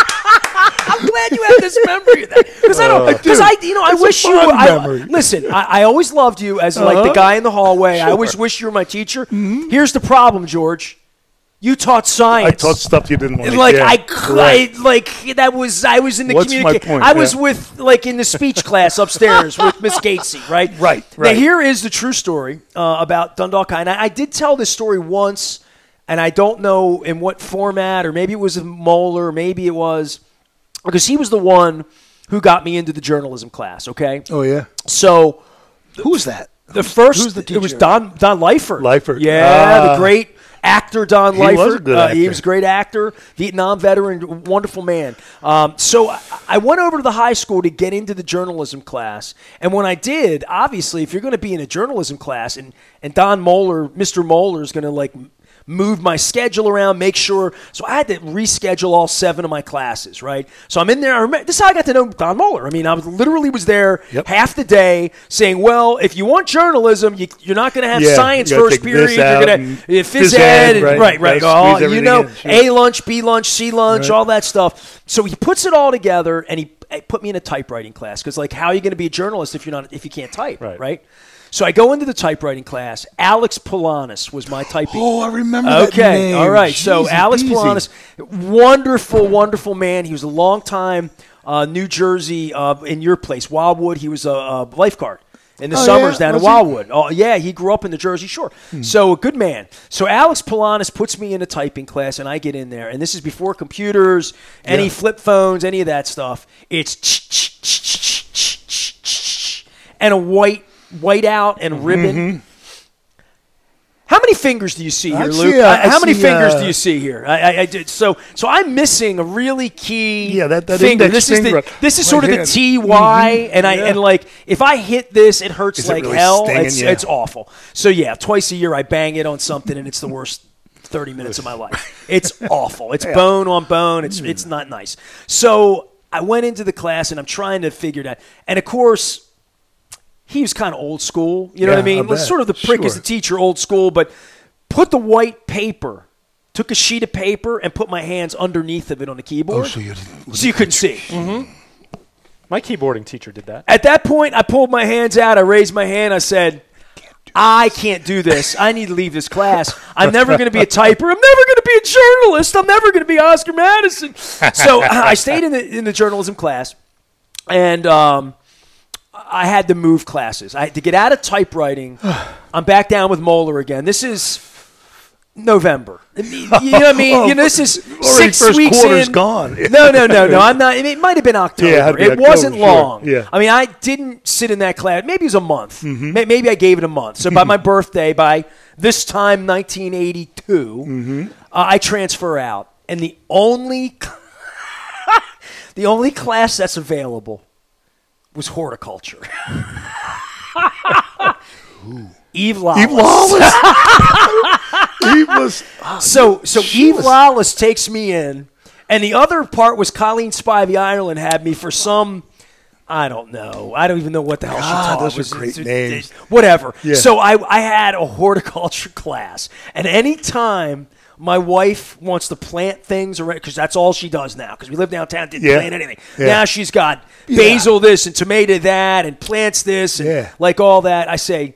Speaker 1: I'm glad you have this memory. Because I don't. Because I, you know, I
Speaker 2: It's a
Speaker 1: wish you.
Speaker 2: fond
Speaker 1: I,
Speaker 2: memory.
Speaker 1: listen, I, I always loved you as like the
Speaker 2: Uh-huh.
Speaker 1: guy in the hallway. I
Speaker 2: Sure.
Speaker 1: always wish you were my teacher. Here's the problem, George. You taught
Speaker 2: I
Speaker 1: science.
Speaker 2: taught stuff you didn't want to
Speaker 1: like
Speaker 2: get.
Speaker 1: I, cou-
Speaker 2: Right.
Speaker 1: I like that was I was in the
Speaker 2: What's my
Speaker 1: communication.
Speaker 2: point?
Speaker 1: I was
Speaker 2: Yeah.
Speaker 1: with like in the speech class upstairs with Miss Gatesy, right?
Speaker 2: Right,
Speaker 1: Now
Speaker 2: right.
Speaker 1: here is the true story uh, about Dundalk High. And I, I did tell this story once, and I don't know in what format, or maybe it was a Moeller, maybe it was because he was the one who got me into the journalism class. Okay,
Speaker 2: Oh yeah.
Speaker 1: so
Speaker 2: Who's that?
Speaker 1: the first
Speaker 2: Who's the
Speaker 1: it was
Speaker 2: teacher?
Speaker 1: Don Don Leifert.
Speaker 2: Leifert.
Speaker 1: Yeah,
Speaker 2: Ah.
Speaker 1: the great actor Don
Speaker 2: He was
Speaker 1: Leifert.
Speaker 2: a good
Speaker 1: Uh, he
Speaker 2: actor.
Speaker 1: was a great actor, Vietnam veteran, wonderful man. Um, so I, I went over to the high school to get into the journalism class, and when I did, obviously, if you're going to be in a journalism class, and and Don Moeller, Mister Moeller, is going to like move my schedule around, make sure. So I had to reschedule all seven of my classes, right? So I'm in there. I remember, this is how I got to know Don Moeller. I mean, I was literally was there
Speaker 2: Yep.
Speaker 1: half the day saying, well, if you want journalism, you, you're not going to have
Speaker 2: Yeah,
Speaker 1: science
Speaker 2: you gotta
Speaker 1: first
Speaker 2: take
Speaker 1: period.
Speaker 2: this
Speaker 1: You're
Speaker 2: out
Speaker 1: going to
Speaker 2: and
Speaker 1: phys
Speaker 2: phys
Speaker 1: ed,
Speaker 2: ed,
Speaker 1: and-
Speaker 2: right.
Speaker 1: right, right.
Speaker 2: Gotta
Speaker 1: Oh,
Speaker 2: squeeze
Speaker 1: you
Speaker 2: everything
Speaker 1: know,
Speaker 2: in, sure.
Speaker 1: A lunch, B lunch, C lunch,
Speaker 2: Right.
Speaker 1: all that stuff. So he puts it all together, and he he put me in a typewriting class because, like, how are you going to be a journalist if you're not if you can't type,
Speaker 3: Right.
Speaker 1: right? So I go into the typewriting class. Alex Polanis was my typing.
Speaker 2: Oh, I remember that
Speaker 1: Okay,
Speaker 2: name.
Speaker 1: all right. So
Speaker 2: Jeezy
Speaker 1: Alex
Speaker 2: peasy.
Speaker 1: Polanis, wonderful, wonderful man. He was a long time uh, New Jersey uh, in your place, Wildwood. He was a, a lifeguard in the
Speaker 2: Oh,
Speaker 1: summers
Speaker 2: yeah?
Speaker 1: down
Speaker 2: Was
Speaker 1: in
Speaker 2: he?
Speaker 1: Wildwood. Oh, yeah, he grew up in the Jersey Shore. So a good man. So Alex Polanis puts me in a typing class, and I get in there. And this is before computers, any
Speaker 2: Yeah.
Speaker 1: flip phones, any of that stuff. It's and a white whiteout and ribbon. How many fingers do you see here,
Speaker 2: I
Speaker 1: Luke?
Speaker 2: see, uh,
Speaker 1: Uh,
Speaker 2: I
Speaker 1: How many
Speaker 2: see,
Speaker 1: fingers
Speaker 2: uh,
Speaker 1: do you see here? I, I, I did so. So I'm missing a really key.
Speaker 2: Yeah, that- that
Speaker 1: finger.
Speaker 2: index
Speaker 1: This is
Speaker 2: finger
Speaker 1: the this is
Speaker 2: right
Speaker 1: sort of
Speaker 2: here.
Speaker 1: the T Y, and I
Speaker 2: Yeah.
Speaker 1: and like if I hit this, it hurts
Speaker 2: Is it
Speaker 1: like
Speaker 2: really
Speaker 1: hell.
Speaker 2: stinging
Speaker 1: It's
Speaker 2: you?
Speaker 1: it's awful. So yeah, twice a year I bang it on something, and it's the worst thirty minutes of my life. It's awful. It's bone on bone. It's it's not nice. So I went into the class, and I'm trying to figure it out. And of course, he was kind of old school. You know
Speaker 2: Yeah,
Speaker 1: what I mean?
Speaker 2: I bet.
Speaker 1: Sort of the prick
Speaker 2: Sure.
Speaker 1: as the teacher, old school, but put the white paper, took a sheet of paper, and put my hands underneath of it on the keyboard.
Speaker 2: Oh, so you didn't.
Speaker 1: so you couldn't see.
Speaker 3: My keyboarding teacher did that.
Speaker 1: At that point, I pulled my hands out. I raised my hand. I said, I can't do this. I need to leave this class. I'm never going to be a typer. I'm never going to be a journalist. I'm never going to be Oscar Madison. So I stayed in the in the journalism class, and um, I had to move classes. I had to get out of typewriting. I'm back down with Moeller again. This is November. You know what I mean? You know, this is
Speaker 2: Already
Speaker 1: six
Speaker 2: first
Speaker 1: weeks
Speaker 2: quarter's
Speaker 1: in.
Speaker 2: gon.
Speaker 1: No, no, no, no. I'm not. It might have been October.
Speaker 2: Yeah, it had to be
Speaker 1: it
Speaker 2: October,
Speaker 1: wasn't
Speaker 2: sure.
Speaker 1: long.
Speaker 2: Yeah.
Speaker 1: I mean, I didn't sit in that class. Maybe it was a month.
Speaker 2: Mm-hmm.
Speaker 1: May- Maybe I gave it a month. So by my birthday, by this time, nineteen eighty-two,
Speaker 2: Mm-hmm.
Speaker 1: uh, I transfer out, and the only the only class that's available was horticulture. Eve Lawless.
Speaker 2: Eve Lawless. He was.
Speaker 1: So so
Speaker 2: She
Speaker 1: Eve
Speaker 2: was-
Speaker 1: Lawless takes me in, and the other part was Colleen Spivey Ireland had me for some. I don't know. I don't even know what the hell she
Speaker 2: God,
Speaker 1: taught.
Speaker 2: those are
Speaker 1: Was-
Speaker 2: great
Speaker 1: it-
Speaker 2: names.
Speaker 1: it- Whatever.
Speaker 2: Yeah.
Speaker 1: So I, I had a horticulture class, and any time my wife wants to plant things, because that's all she does now, because we live downtown, didn't
Speaker 2: Yeah.
Speaker 1: plant anything.
Speaker 2: Yeah.
Speaker 1: Now she's got
Speaker 2: Yeah.
Speaker 1: basil this and tomato that and plants this and
Speaker 2: Yeah.
Speaker 1: like all that. I say,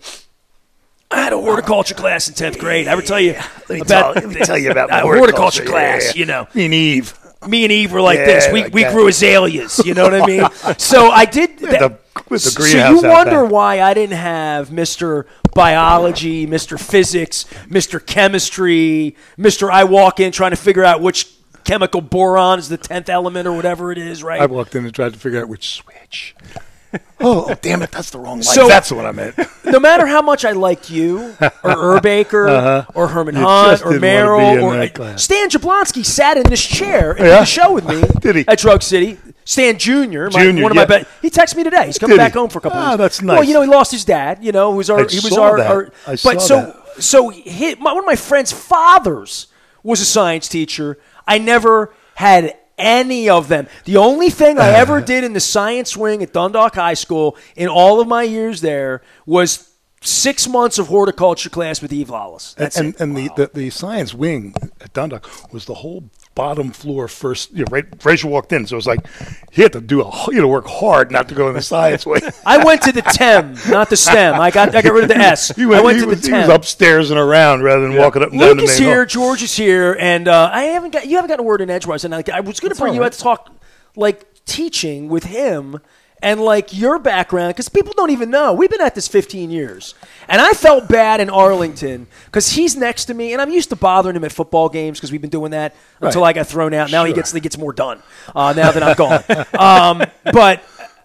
Speaker 1: I had a horticulture class in tenth grade. I ever tell you
Speaker 2: Let me,
Speaker 1: about
Speaker 2: tell, let me tell you about my
Speaker 1: a horticulture
Speaker 2: horticulture
Speaker 1: class,
Speaker 2: yeah.
Speaker 1: you know.
Speaker 2: Me and Eve.
Speaker 1: Me and Eve were like
Speaker 2: Yeah,
Speaker 1: this. We
Speaker 2: like
Speaker 1: we
Speaker 2: that.
Speaker 1: grew azaleas. You know what I mean? So I did.
Speaker 2: With
Speaker 1: That,
Speaker 2: the, with the
Speaker 1: so
Speaker 2: greenhouse
Speaker 1: you
Speaker 2: out
Speaker 1: wonder
Speaker 2: back.
Speaker 1: why I didn't have Mister Biology, Mister Physics, Mister Chemistry, Mister I walk in trying to figure out which chemical boron is the tenth element or whatever it is, right?
Speaker 2: I walked in and tried to figure out which switch. oh, oh, damn it, that's the wrong light.
Speaker 1: So-
Speaker 2: That's the one I meant.
Speaker 1: No matter how much I liked you, or Urbaker, or Herman
Speaker 2: You
Speaker 1: Hunt,
Speaker 2: just
Speaker 1: or
Speaker 2: didn't wanna be
Speaker 1: Merrill,
Speaker 2: in
Speaker 1: or
Speaker 2: that class.
Speaker 1: Stan Jablonski sat in this chair and did
Speaker 2: Yeah?
Speaker 1: the show with me
Speaker 2: Did he?
Speaker 1: at Drug City. Stan Junior, my,
Speaker 2: Junior,
Speaker 1: one of my
Speaker 2: yeah.
Speaker 1: best. He texted me today. He's coming
Speaker 2: Did he?
Speaker 1: back home for a couple
Speaker 2: Ah,
Speaker 1: weeks.
Speaker 2: that's
Speaker 1: Well,
Speaker 2: nice.
Speaker 1: you know, he lost his dad. You know, who was our.
Speaker 2: I
Speaker 1: he was
Speaker 2: saw
Speaker 1: our.
Speaker 2: that.
Speaker 1: our
Speaker 2: I
Speaker 1: but
Speaker 2: saw
Speaker 1: so
Speaker 2: that.
Speaker 1: so he, my, one of my friend's fathers was a science teacher. I never had any of them. The only thing I ever did in the science wing at Dundalk High School in all of my years there was six months of horticulture class with Eve Lawless. That's
Speaker 2: and
Speaker 1: it.
Speaker 2: and the, the, the science wing at Dundalk was the whole bottom floor first, you know, right, right as you walked in. So it was like you had to do a, you had to work hard not to go in the science wing.
Speaker 1: I went to the T E M, not the STEM. I got I got rid of the S.
Speaker 2: He
Speaker 1: I went
Speaker 2: he
Speaker 1: to
Speaker 2: was,
Speaker 1: the
Speaker 2: he
Speaker 1: T E
Speaker 2: was
Speaker 1: M.
Speaker 2: upstairs and around rather than walking up and down
Speaker 1: Luke
Speaker 2: the
Speaker 1: is
Speaker 2: main
Speaker 1: here,
Speaker 2: hall.
Speaker 1: George is here, and uh, I haven't got you haven't gotten a word in edgewise. And I, I was going to bring
Speaker 3: all
Speaker 1: you
Speaker 3: right.
Speaker 1: out to talk like teaching with him and like your background because people don't even know we've been at this fifteen years, and I felt bad in Arlington because he's next to me, and I'm used to bothering him at football games because we've been doing that until I got thrown out. Now he gets he gets more done uh, now that I'm gone. um, but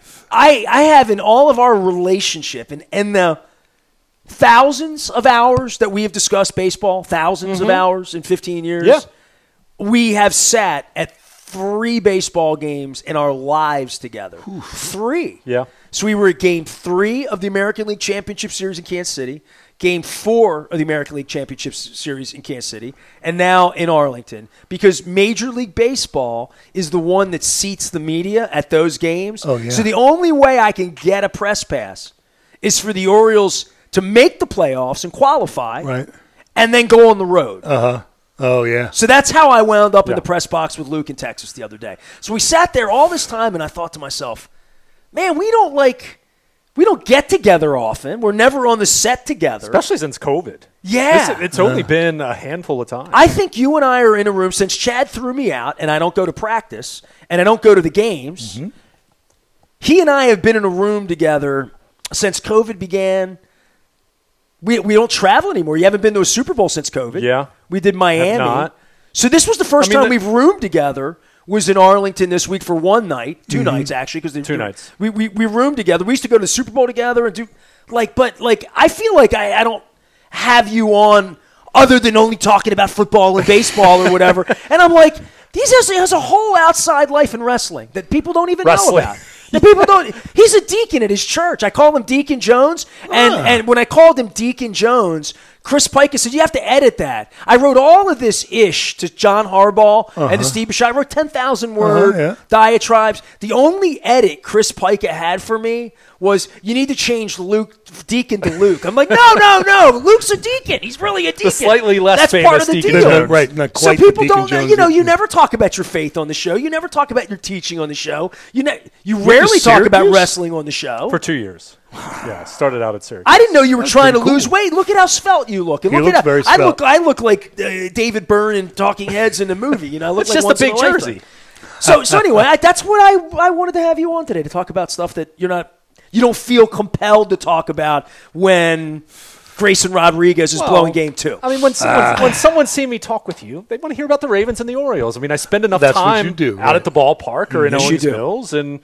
Speaker 1: I I have in all of our relationship and and the thousands of hours that we have discussed baseball, 1000s of hours in fifteen years.
Speaker 3: Yeah.
Speaker 1: We have sat at three baseball games in our lives together. Three.
Speaker 3: Yeah.
Speaker 1: So we were at game three of the American League Championship Series in Kansas City, Game Four of the American League Championship Series in Kansas City, and now in Arlington, because Major League Baseball is the one that seats the media at those games.
Speaker 2: Oh, yeah.
Speaker 1: So the only way I can get a press pass is for the Orioles to make the playoffs and qualify,
Speaker 2: Right.
Speaker 1: and then go on the road.
Speaker 2: Uh-huh. Oh, yeah.
Speaker 1: So that's how I wound up
Speaker 3: Yeah.
Speaker 1: in the press box with Luke in Texas the other day. So we sat there all this time, and I thought to myself, man, we don't like – we don't get together often. We're never on the set together.
Speaker 3: Especially since COVID.
Speaker 1: Yeah.
Speaker 3: This- it's only been a handful of times.
Speaker 1: I think you and I are in a room since Chad threw me out, and I don't go to practice, and I don't go to the games.
Speaker 3: Mm-hmm.
Speaker 1: He and I have been in a room together since COVID began. We we don't travel anymore. You haven't been to a Super Bowl since COVID.
Speaker 3: Yeah.
Speaker 1: We did Miami.
Speaker 3: Have not.
Speaker 1: So this was the first
Speaker 3: I mean,
Speaker 1: time
Speaker 3: the-
Speaker 1: we've roomed together. Was in Arlington this week for one night, two
Speaker 3: Mm-hmm.
Speaker 1: nights actually, because
Speaker 3: Two nights.
Speaker 1: We, we we roomed together. We used to go to the Super Bowl together and do like, but like I feel like I, I don't have you on other than only talking about football and baseball or whatever. And I'm like, these has, has a whole outside life in wrestling that people don't even know
Speaker 3: Wrestling.
Speaker 1: about. The people don't. He's a deacon at his church. I call him Deacon Jones, and
Speaker 2: Ah.
Speaker 1: and when I called him Deacon Jones, Chris Pike said you have to edit that. I wrote all of this ish to John Harbaugh and to Steve Bischoff. I wrote ten thousand word
Speaker 2: Uh-huh, yeah.
Speaker 1: diatribes. The only edit Chris Pike had for me was you need to change Luke Deacon to Luke. I'm like, no, no, no. Luke's a deacon. He's really a deacon.
Speaker 3: slightly less
Speaker 1: That's
Speaker 3: famous
Speaker 1: part of the
Speaker 3: Deacon
Speaker 1: deal.
Speaker 3: Jones.
Speaker 2: Right, not
Speaker 1: So
Speaker 2: quite the
Speaker 1: people
Speaker 2: Deacon
Speaker 1: don't know.
Speaker 2: Jones
Speaker 1: You know,
Speaker 2: that-
Speaker 1: you never talk about your faith on the show. You never talk about your teaching on the show. You ne- you rarely talk about
Speaker 2: Syracuse?
Speaker 1: wrestling on the show.
Speaker 3: For two years. Yeah, I started out at Syracuse.
Speaker 1: I didn't know you were trying to
Speaker 2: pretty
Speaker 1: lose
Speaker 2: cool.
Speaker 1: weight. Look at how svelte you look. And
Speaker 2: He
Speaker 1: look
Speaker 2: looks
Speaker 1: at how,
Speaker 2: very
Speaker 1: I
Speaker 2: svelte.
Speaker 1: look. I look like uh, David Byrne in Talking Heads in the movie. You know, I look
Speaker 3: It's
Speaker 1: like
Speaker 3: just a
Speaker 1: once in
Speaker 3: big
Speaker 1: lifetime.
Speaker 3: jersey.
Speaker 1: So, so anyway, I, that's what I I wanted to have you on today to talk about stuff that you're not, you don't feel compelled to talk about when Grayson Rodriguez is
Speaker 3: Well,
Speaker 1: blowing game two.
Speaker 3: I mean, when someone, when someone see me talk with you, they want to hear about the Ravens and the Orioles. I mean, I spend enough
Speaker 2: That's what
Speaker 3: time
Speaker 2: you do,
Speaker 3: out
Speaker 2: right.
Speaker 3: at the ballpark or in
Speaker 1: Yes, you
Speaker 3: Owens
Speaker 1: do.
Speaker 3: Mills, and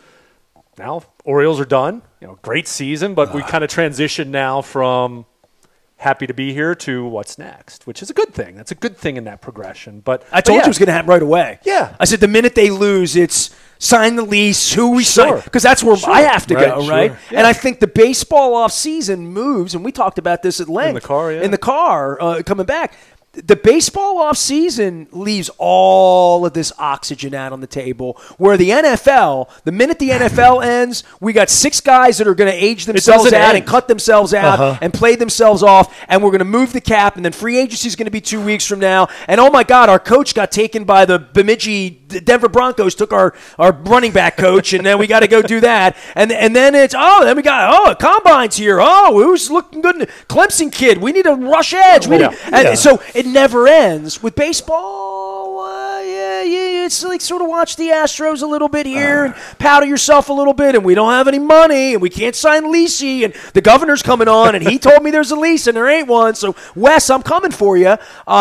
Speaker 3: now Orioles are done. You know, great season, but we kind of transitioned now from happy to be here to what's next, which is a good thing. That's a good thing in that progression. But
Speaker 1: I told
Speaker 3: but
Speaker 1: you
Speaker 3: yeah,
Speaker 1: it was going to happen right away.
Speaker 3: Yeah.
Speaker 1: I said the minute they lose, it's sign the lease, who we
Speaker 3: Sure.
Speaker 1: sign, because that's where I have to
Speaker 2: Right,
Speaker 1: go,
Speaker 2: sure.
Speaker 1: right?
Speaker 3: Yeah.
Speaker 1: And I think the baseball offseason moves, and we talked about this at length.
Speaker 3: the car, yeah.
Speaker 1: In the car, uh, coming back. The baseball offseason leaves all of this oxygen out on the table, where the N F L, the minute the N F L ends, we got six guys that are going to age themselves
Speaker 3: doesn't
Speaker 1: out
Speaker 3: end.
Speaker 1: and cut themselves out
Speaker 2: Uh-huh.
Speaker 1: and play themselves off, and we're going to move the cap, and then free agency is going to be two weeks from now. And oh my God, our coach got taken by the Bemidji Denver Broncos, took our, our running back coach, and then we got to go do that. And and then it's, oh, then we got, oh, Combine's here. Oh, who's looking good? Clemson kid. We need a rush edge. We
Speaker 3: Yeah.
Speaker 1: need, and
Speaker 2: Yeah.
Speaker 1: so it never ends. With baseball, uh, yeah, yeah, it's like sort of watch the Astros a little bit here and powder yourself a little bit, and we don't have any money, and we can't sign Lisi, and the governor's coming on, and he told me there's a lease, and there ain't one. So, Wes, I'm coming for you.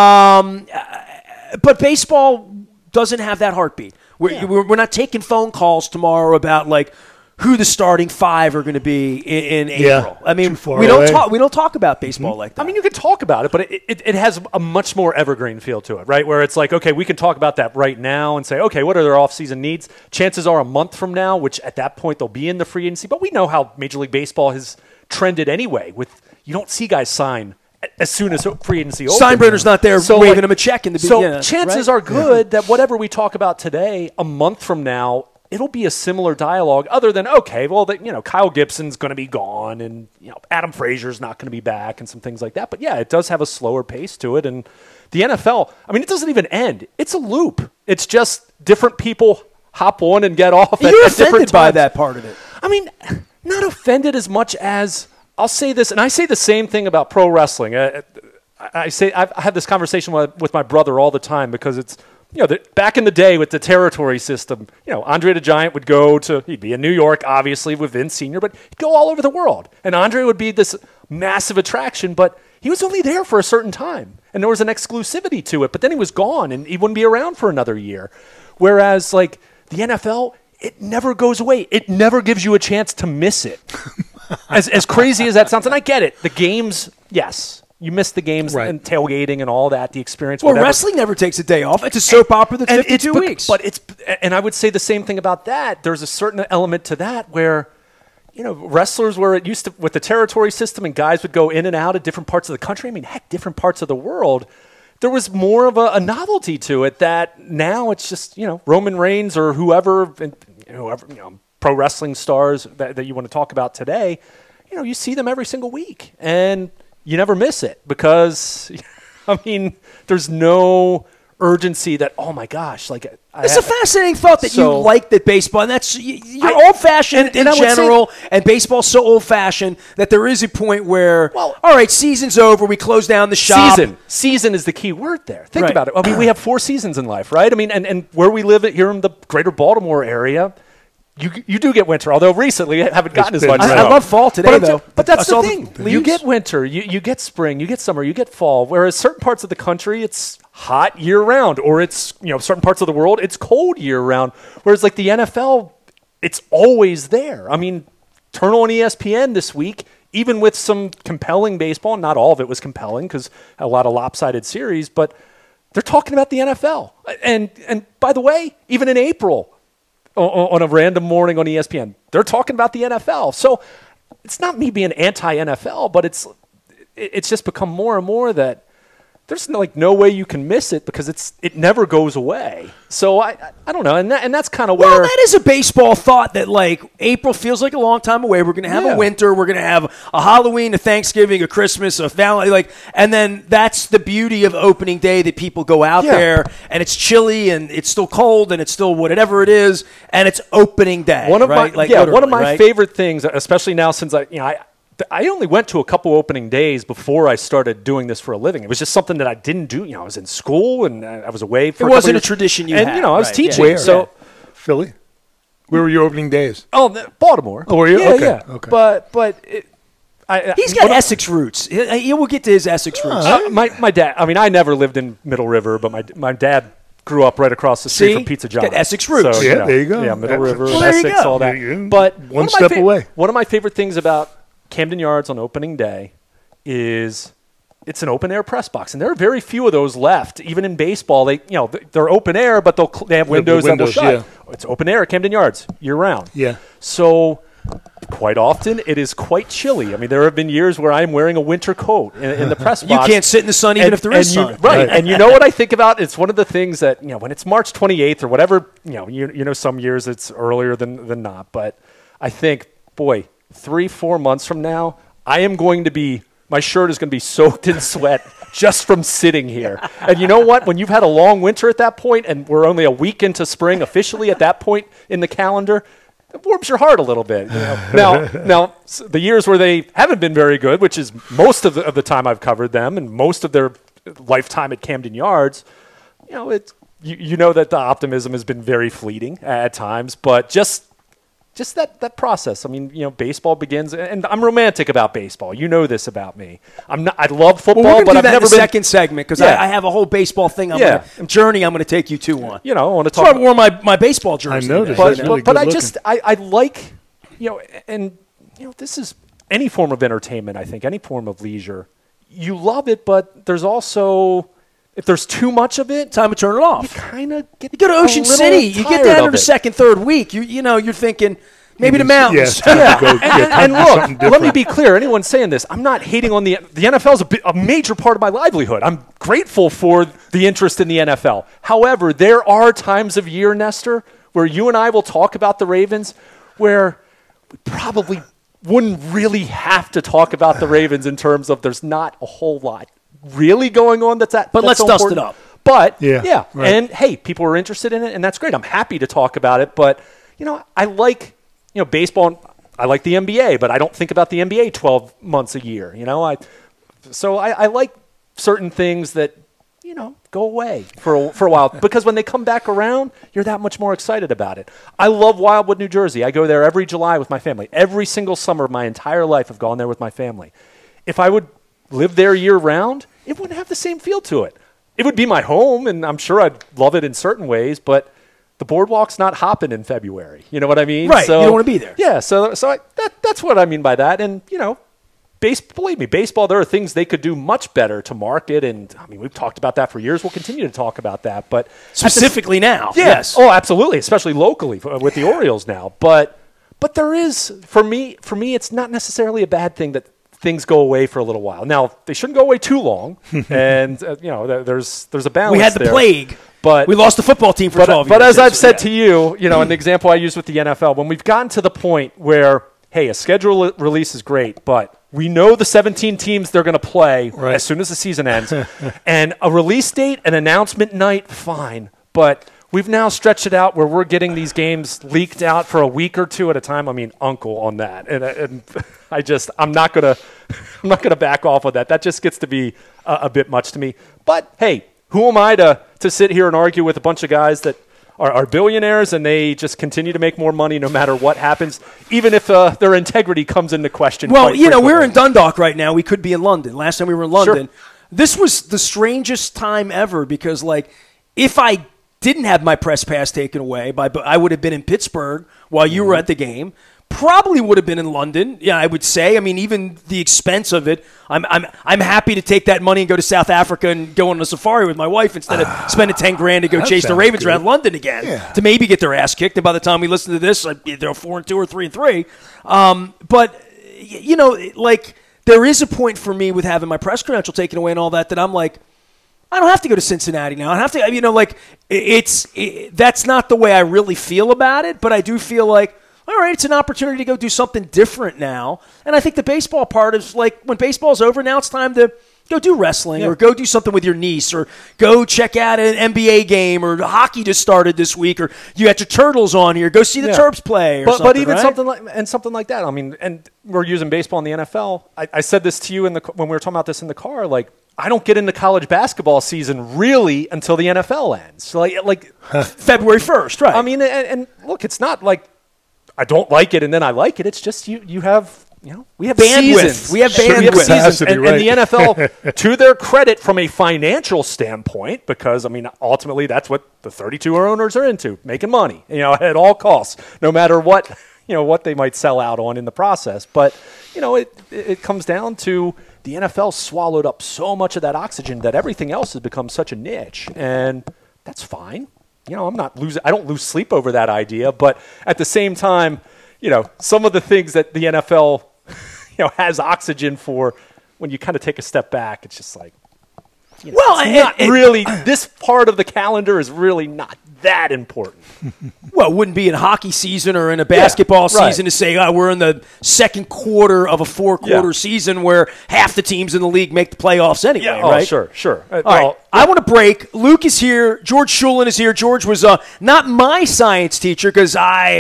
Speaker 1: Um, but baseball doesn't have that heartbeat. We're,
Speaker 3: Yeah.
Speaker 1: we're, we're not taking phone calls tomorrow about, like, who the starting five are going to be in, in
Speaker 2: Yeah,
Speaker 1: April. I mean,
Speaker 2: too far
Speaker 1: we don't
Speaker 2: away.
Speaker 1: talk. We don't talk about baseball like that.
Speaker 3: I mean, you can talk about it, but it, it, it has a much more evergreen feel to it, right? Where it's like, okay, we can talk about that right now and say, okay, what are their offseason needs? Chances are a month from now, which at that point they'll be in the free agency. But we know how Major League Baseball has trended anyway. With you don't see guys sign as soon as free agency opens.
Speaker 1: Steinbrenner's not there
Speaker 3: So,
Speaker 1: waving
Speaker 3: like,
Speaker 1: him a check in the
Speaker 3: So
Speaker 1: beginning.
Speaker 3: chances
Speaker 1: right?
Speaker 3: are good that whatever we talk about today, a month from now, it'll be a similar dialogue other than, okay, well, the, you know, Kyle Gibson's going to be gone and, you know, Adam Frazier's not going to be back and some things like that. But, yeah, it does have a slower pace to it. And the N F L, I mean, it doesn't even end. It's a loop. It's just different people hop on and get off at,
Speaker 1: You're
Speaker 3: at different
Speaker 1: offended by
Speaker 3: times.
Speaker 1: that part of it.
Speaker 3: I mean, not offended as much as I'll say this, and I say the same thing about pro wrestling. I, I, I say I've, I have this conversation with, with my brother all the time because it's, you know, the, back in the day with the territory system, you know, Andre the Giant would go to, he'd be in New York, obviously, with Vince Senior, but he'd go all over the world. And Andre would be this massive attraction, but he was only there for a certain time. And there was an exclusivity to it, but then he was gone and he wouldn't be around for another year. Whereas, like, the N F L, it never goes away. It never gives you a chance to miss it. as, as crazy as that sounds, and I get it. The games, yes. You miss the games
Speaker 2: Right.
Speaker 3: and tailgating and all that, the experience.
Speaker 1: Well,
Speaker 3: whatever.
Speaker 1: wresling never takes a day off. It's a soap opera that's
Speaker 3: And it's
Speaker 1: fifty-two
Speaker 3: bec-
Speaker 1: weeks.
Speaker 3: But it's, and I would say the same thing about that. There's a certain element to that where you know, wrestlers where it used to, with the territory system and guys would go in and out of different parts of the country. I mean, heck, different parts of the world. There was more of a, a novelty to it that now it's just, you know, Roman Reigns or whoever, and, you know, whoever, you know, pro wrestling stars that, that you want to talk about today, you know, you see them every single week and you never miss it because, I mean, there's no urgency that, oh my gosh, like I
Speaker 1: it's
Speaker 3: have,
Speaker 1: a fascinating thought that
Speaker 3: so,
Speaker 1: you like that baseball, and that's you're
Speaker 3: I-
Speaker 1: old-fashioned
Speaker 3: and-
Speaker 1: in
Speaker 3: and I would say-
Speaker 1: general, and baseball's so old-fashioned that there is a point where,
Speaker 3: Well-
Speaker 1: all right, season's over, we close down the shop.
Speaker 3: season. Season is the key word there. Think
Speaker 1: Right.
Speaker 3: about it. I mean, we have four seasons in life, right? I mean, and, and where we live here in the greater Baltimore area, you you do get winter, although recently I haven't gotten
Speaker 2: It's
Speaker 3: as
Speaker 2: been
Speaker 3: much.
Speaker 2: dry.
Speaker 1: I, I
Speaker 3: snow.
Speaker 1: love fall today,
Speaker 3: But, I'm
Speaker 1: though.
Speaker 3: ju- but that's
Speaker 1: I saw
Speaker 3: the thing.
Speaker 1: leaves.
Speaker 3: You get winter, you, you get spring, you get summer, you get fall, whereas certain parts of the country, it's hot year-round, or it's, you know, certain parts of the world, it's cold year-round, whereas like the N F L, it's always there. I mean, turn on E S P N this week, even with some compelling baseball, not all of it was compelling because a lot of lopsided series, but they're talking about the N F L. And, and by the way, even in April, on a random morning on E S P N, they're talking about the N F L. So it's not me being anti-N F L, but it's it's just become more and more that there's no, like no way you can miss it because it's it never goes away. So I I, I don't know, and that, and that's kind of where
Speaker 1: Well, that is a baseball thought that, like, April feels like a long time away. We're going to have
Speaker 3: Yeah.
Speaker 1: a winter. We're going to have a Halloween, a Thanksgiving, a Christmas, a Valentine. Like, and then that's the beauty of opening day that people go out
Speaker 3: Yeah.
Speaker 1: there and it's chilly and it's still cold and it's still whatever it is and it's opening day.
Speaker 3: one of
Speaker 1: right?
Speaker 3: my
Speaker 1: like,
Speaker 3: yeah one of
Speaker 1: literally,
Speaker 3: my
Speaker 1: right?
Speaker 3: favorite things, especially now since I you know I. I only went to a couple opening days before I started doing this for a living. It was just something that I didn't do. You know, I was in school and I was away for.
Speaker 1: It
Speaker 3: a couple
Speaker 1: wasn't a
Speaker 3: years.
Speaker 1: tradition you
Speaker 3: and
Speaker 1: had,
Speaker 3: you know I was
Speaker 1: right,
Speaker 3: teaching.
Speaker 1: yeah. Where?
Speaker 3: So
Speaker 2: Philly? Where were your opening days?
Speaker 3: oh, the- Baltimore.
Speaker 2: Oh, were you?
Speaker 3: Yeah,
Speaker 2: Okay,
Speaker 3: yeah.
Speaker 2: okay.
Speaker 3: But but it, I,
Speaker 1: He's
Speaker 3: what
Speaker 1: got
Speaker 3: I-
Speaker 1: Essex roots. He, he will get to his Essex roots.
Speaker 3: Uh, my my dad. I mean, I never lived in Middle River, but my my dad grew up right across the street
Speaker 1: See?
Speaker 3: from Pizza
Speaker 1: He's got
Speaker 3: John's.
Speaker 1: Essex roots.
Speaker 3: So,
Speaker 2: Yeah, there you go.
Speaker 3: Yeah, Middle
Speaker 2: Essex.
Speaker 3: River,
Speaker 1: Well, there you
Speaker 3: Essex,
Speaker 1: go.
Speaker 3: all that.
Speaker 2: Yeah, yeah.
Speaker 3: But
Speaker 2: One
Speaker 3: one of my
Speaker 2: step
Speaker 3: fa-
Speaker 2: away.
Speaker 3: One of my favorite things about Camden Yards on opening day is it's an open air press box, and there are very few of those left. Even in baseball, they you know they're open air, but they'll cl- they have windows,
Speaker 2: windows,
Speaker 3: that will shut.
Speaker 2: yeah.
Speaker 3: It's open air at Camden Yards year round.
Speaker 2: Yeah.
Speaker 3: So quite often it is quite chilly. I mean, there have been years where I'm wearing a winter coat in, in the press
Speaker 1: You
Speaker 3: box.
Speaker 1: can't sit in the sun even
Speaker 3: And-
Speaker 1: if there is
Speaker 3: and you-
Speaker 1: sun.
Speaker 3: right?
Speaker 2: Right.
Speaker 3: And you know what I think about? It's one of the things that you know when it's March twenty-eighth or whatever. You know, you, you know, some years it's earlier than than not. But I think, boy, three four months from now, I am going to be. My shirt is going to be soaked in sweat just from sitting here. And you know what? When you've had a long winter at that point, and we're only a week into spring officially at that point in the calendar, it warms your heart a little bit. You know? now, now s- the years where they haven't been very good, which is most of the, of the time I've covered them, and most of their lifetime at Camden Yards, you know, it's you, you know that the optimism has been very fleeting at times, but just. Just that, that process. I mean, you know, baseball begins, and I'm romantic about baseball. You know this about me. I'm not. I love football,
Speaker 1: Well, we're
Speaker 3: but
Speaker 1: going to do
Speaker 3: I've
Speaker 1: that in
Speaker 3: never
Speaker 1: the
Speaker 3: been.
Speaker 1: second segment because
Speaker 3: Yeah.
Speaker 1: I, I have a whole baseball thing. I'm
Speaker 3: Yeah.
Speaker 1: gonna, journey I'm going to take you to on.
Speaker 3: You know, I want to
Speaker 1: So I
Speaker 3: talk.
Speaker 1: wore my, my baseball jersey.
Speaker 2: I noticed.
Speaker 1: today,
Speaker 3: but
Speaker 2: That's
Speaker 1: you know?
Speaker 2: really
Speaker 3: but, but
Speaker 2: good
Speaker 3: I just I, I like, you know, and you know, this is any form of entertainment. I think any form of leisure, you love it, but there's also if there's too much of it,
Speaker 1: Time to turn it
Speaker 3: you
Speaker 1: off.
Speaker 3: kind of get
Speaker 1: You go to
Speaker 3: a
Speaker 1: Ocean
Speaker 3: little
Speaker 1: City. You get
Speaker 3: tired
Speaker 1: down
Speaker 3: of
Speaker 1: to the
Speaker 3: it.
Speaker 1: second, third week. You you know you're thinking maybe the
Speaker 2: Yeah,
Speaker 1: mountains.
Speaker 2: it's time to go-
Speaker 3: and,
Speaker 2: yeah,
Speaker 3: and,
Speaker 2: time
Speaker 3: and
Speaker 2: to do
Speaker 3: look,
Speaker 2: something
Speaker 3: let me
Speaker 2: different.
Speaker 3: be clear. Anyone saying this, I'm not hating on the the N F L is a, bi- a major part of my livelihood. I'm grateful for the interest in the N F L. However, there are times of year, Nestor, where you and I will talk about the Ravens, where we probably wouldn't really have to talk about the Ravens in terms of there's not a whole lot really going on that's that.
Speaker 1: But
Speaker 3: that's
Speaker 1: let's
Speaker 3: so
Speaker 1: dust it
Speaker 3: important.
Speaker 1: up.
Speaker 3: But
Speaker 2: Yeah,
Speaker 3: yeah,
Speaker 2: right.
Speaker 3: and hey, people are interested in it, and that's great. I'm happy to talk about it. But you know, I like you know baseball. I like the N B A, but I don't think about the N B A twelve months a year. You know, I so I, I like certain things that you know go away for a, for a while because when they come back around, you're that much more excited about it. I love Wildwood, New Jersey. I go there every July with my family. Every single summer of my entire life, I've gone there with my family. If I would live there year round, it wouldn't have the same feel to it. It would be my home, and I'm sure I'd love it in certain ways, but the boardwalk's not hopping in February. You know what I mean?
Speaker 1: Right,
Speaker 3: So,
Speaker 1: you don't wanna be there.
Speaker 3: Yeah, so so I, that that's what I mean by that. And you know, base, believe me, baseball. There are things they could do much better to market, and I mean, we've talked about that for years. We'll continue to talk about that, but at the-
Speaker 1: Specifically now.
Speaker 3: yeah.
Speaker 1: Yes.
Speaker 3: Oh, absolutely, especially locally f- with the Orioles now. But but there is, for me, for me, it's not necessarily a bad thing that things go away for a little while. Now, they shouldn't go away too long, and uh, you know, there, there's there's a balance.
Speaker 1: We had the
Speaker 3: there.
Speaker 1: plague,
Speaker 3: but
Speaker 1: we lost the football team for
Speaker 3: but,
Speaker 1: twelve
Speaker 3: but
Speaker 1: years.
Speaker 3: as I've
Speaker 1: so,
Speaker 3: said
Speaker 1: yeah.
Speaker 3: to you, you know, an example I use with the N F L, when we've gotten to the point where, hey, a schedule re- release is great, but we know the seventeen teams they're going to play
Speaker 2: Right.
Speaker 3: as soon as the season ends, and a release date, an announcement night, fine, but we've now stretched it out where we're getting these games leaked out for a week or two at a time. I mean, uncle on that, and, and I just, I'm not gonna, I'm not gonna back off of that. That just gets to be a, a bit much to me. But hey, who am I to to sit here and argue with a bunch of guys that are, are billionaires and they just continue to make more money no matter what happens, even if uh, their integrity comes into question?
Speaker 1: Well,
Speaker 3: quite
Speaker 1: you know, we're in
Speaker 3: frequently.
Speaker 1: Dundalk right now. We could be in London. Last time we were in London,
Speaker 3: Sure.
Speaker 1: this was the strangest time ever because, like, if I didn't have my press pass taken away, by, I would have been in Pittsburgh while you were at the game. Probably would have been in London. Yeah, I would say. I mean, even the expense of it, I'm I'm I'm happy to take that money and go to South Africa and go on a safari with my wife instead of spending ten grand to go
Speaker 2: that
Speaker 1: chase the
Speaker 2: sounds
Speaker 1: Ravens
Speaker 2: good.
Speaker 1: around London again
Speaker 2: Yeah.
Speaker 1: to maybe get their ass kicked. And by the time we listen to this, like, they're four and two or three and three. Um, but y- you know, like there is a point for me with having my press credential taken away and all that that I'm like, I don't have to go to Cincinnati now. I don't have to, you know, like it's it, that's not the way I really feel about it. But I do feel like, all right, it's an opportunity to go do something different now. And I think the baseball part is like when baseball's over, now it's time to go do wrestling
Speaker 3: Yeah.
Speaker 1: or go do something with your niece or go check out an N B A game or hockey just started this week or you got your Turtles on here. Go see the
Speaker 3: Yeah.
Speaker 1: Terps play or
Speaker 3: but,
Speaker 1: something.
Speaker 3: but even
Speaker 1: right?
Speaker 3: something like and something like that. I mean, and we're using baseball in the N F L. I, I said this to you in the when we were talking about this in the car. Like, I don't get into college basketball season really until the N F L ends. Like, like
Speaker 1: February first, right?
Speaker 3: I mean, and, and look, it's not like I don't like it and then I like it. It's just you you have. You know, we have
Speaker 1: Bandwidth.
Speaker 3: seasons.
Speaker 1: We have
Speaker 3: Sure, we have
Speaker 1: bandwidth.
Speaker 3: seasons.
Speaker 2: Capacity,
Speaker 3: And, and the
Speaker 2: right.
Speaker 3: N F L, to their credit, from a financial standpoint, because I mean, ultimately, that's what the thirty-two owners are into, making money. You know, at all costs, no matter what you know what they might sell out on in the process. But you know, it it comes down to the N F L swallowed up so much of that oxygen that everything else has become such a niche, and that's fine. You know, I'm not losing. I don't lose sleep over that idea, but at the same time, you know, some of the things that the N F L you know, has oxygen for, when you kind of take a step back, it's just like, you know,
Speaker 1: Well,
Speaker 3: it's
Speaker 1: and-
Speaker 3: not
Speaker 1: and-
Speaker 3: really, this part of the calendar is really not that important.
Speaker 1: Well, it wouldn't be in hockey season or in a basketball
Speaker 3: Yeah, right.
Speaker 1: season to say, oh, we're in the second quarter of a four-quarter
Speaker 3: Yeah.
Speaker 1: season where half the teams in the league make the playoffs anyway,
Speaker 3: oh,
Speaker 1: right?
Speaker 3: sure, sure. Uh,
Speaker 1: All
Speaker 3: well,
Speaker 1: right, I want to break. Luke is here. George Schulin is here. George was uh, not my science teacher because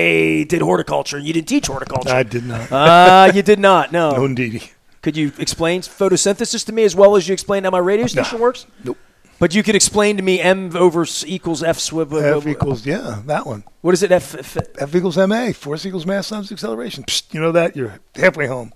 Speaker 1: I did horticulture. You didn't teach horticulture.
Speaker 2: I did not.
Speaker 1: Uh, you did not, no.
Speaker 2: No, indeedy.
Speaker 1: Could you explain photosynthesis to me as well as you explained how my radio station works?
Speaker 2: Nope.
Speaker 1: But you could explain to me M over s- equals F swivel.
Speaker 2: F equals, yeah, that one.
Speaker 1: What is it? F, F
Speaker 2: F equals M A. Force equals mass times acceleration. Psst, you know that? You're halfway home.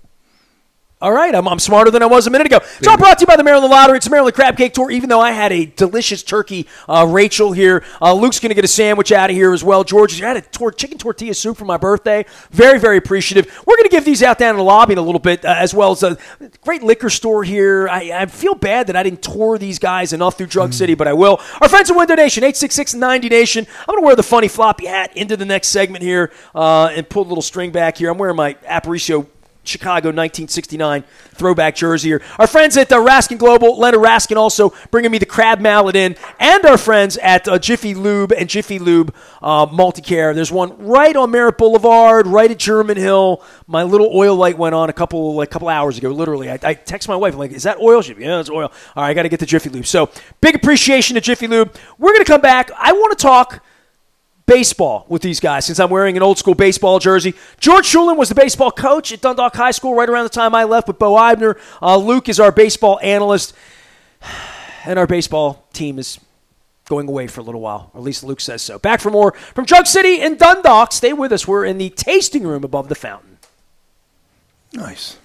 Speaker 1: All right, I'm, I'm smarter than I was a minute ago. It's all brought to you by the Maryland Lottery. It's a Maryland Crab Cake Tour. Even though I had a delicious turkey, uh, Rachel here, uh, Luke's going to get a sandwich out of here as well. George, I had a tor- chicken tortilla soup for my birthday. Very, very appreciative. We're going to give these out down in the lobby in a little bit, uh, as well as a great liquor store here. I, I feel bad that I didn't tour these guys enough through Drug City, but I will. Our friends at Window Nation, eight six six, ninety Nation. I'm going to wear the funny floppy hat into the next segment here uh, and pull a little string back here. I'm wearing my Aparicio Chicago nineteen sixty-nine throwback jersey here. Our friends at uh, Raskin Global, Leonard Raskin also bringing me the crab mallet in, and our friends at uh, Jiffy Lube and Jiffy Lube uh, Multicare. There's one right on Merritt Boulevard, right at German Hill. My little oil light went on a couple like couple hours ago, literally. I, I text my wife, I'm like, is that oil? She, yeah, it's oil. All right, I got to get the Jiffy Lube. So big appreciation to Jiffy Lube. We're going to come back. I want to talk baseball with these guys since I'm wearing an old school baseball jersey. George Schulin was the baseball coach at Dundalk High School right around the time I left with Bo Eibner. Uh, Luke is our baseball analyst, and our baseball team is going away for a little while, or at least Luke says so. Back for more from Drug City and Dundalk. Stay with us. We're in the tasting room above the fountain.
Speaker 2: Nice.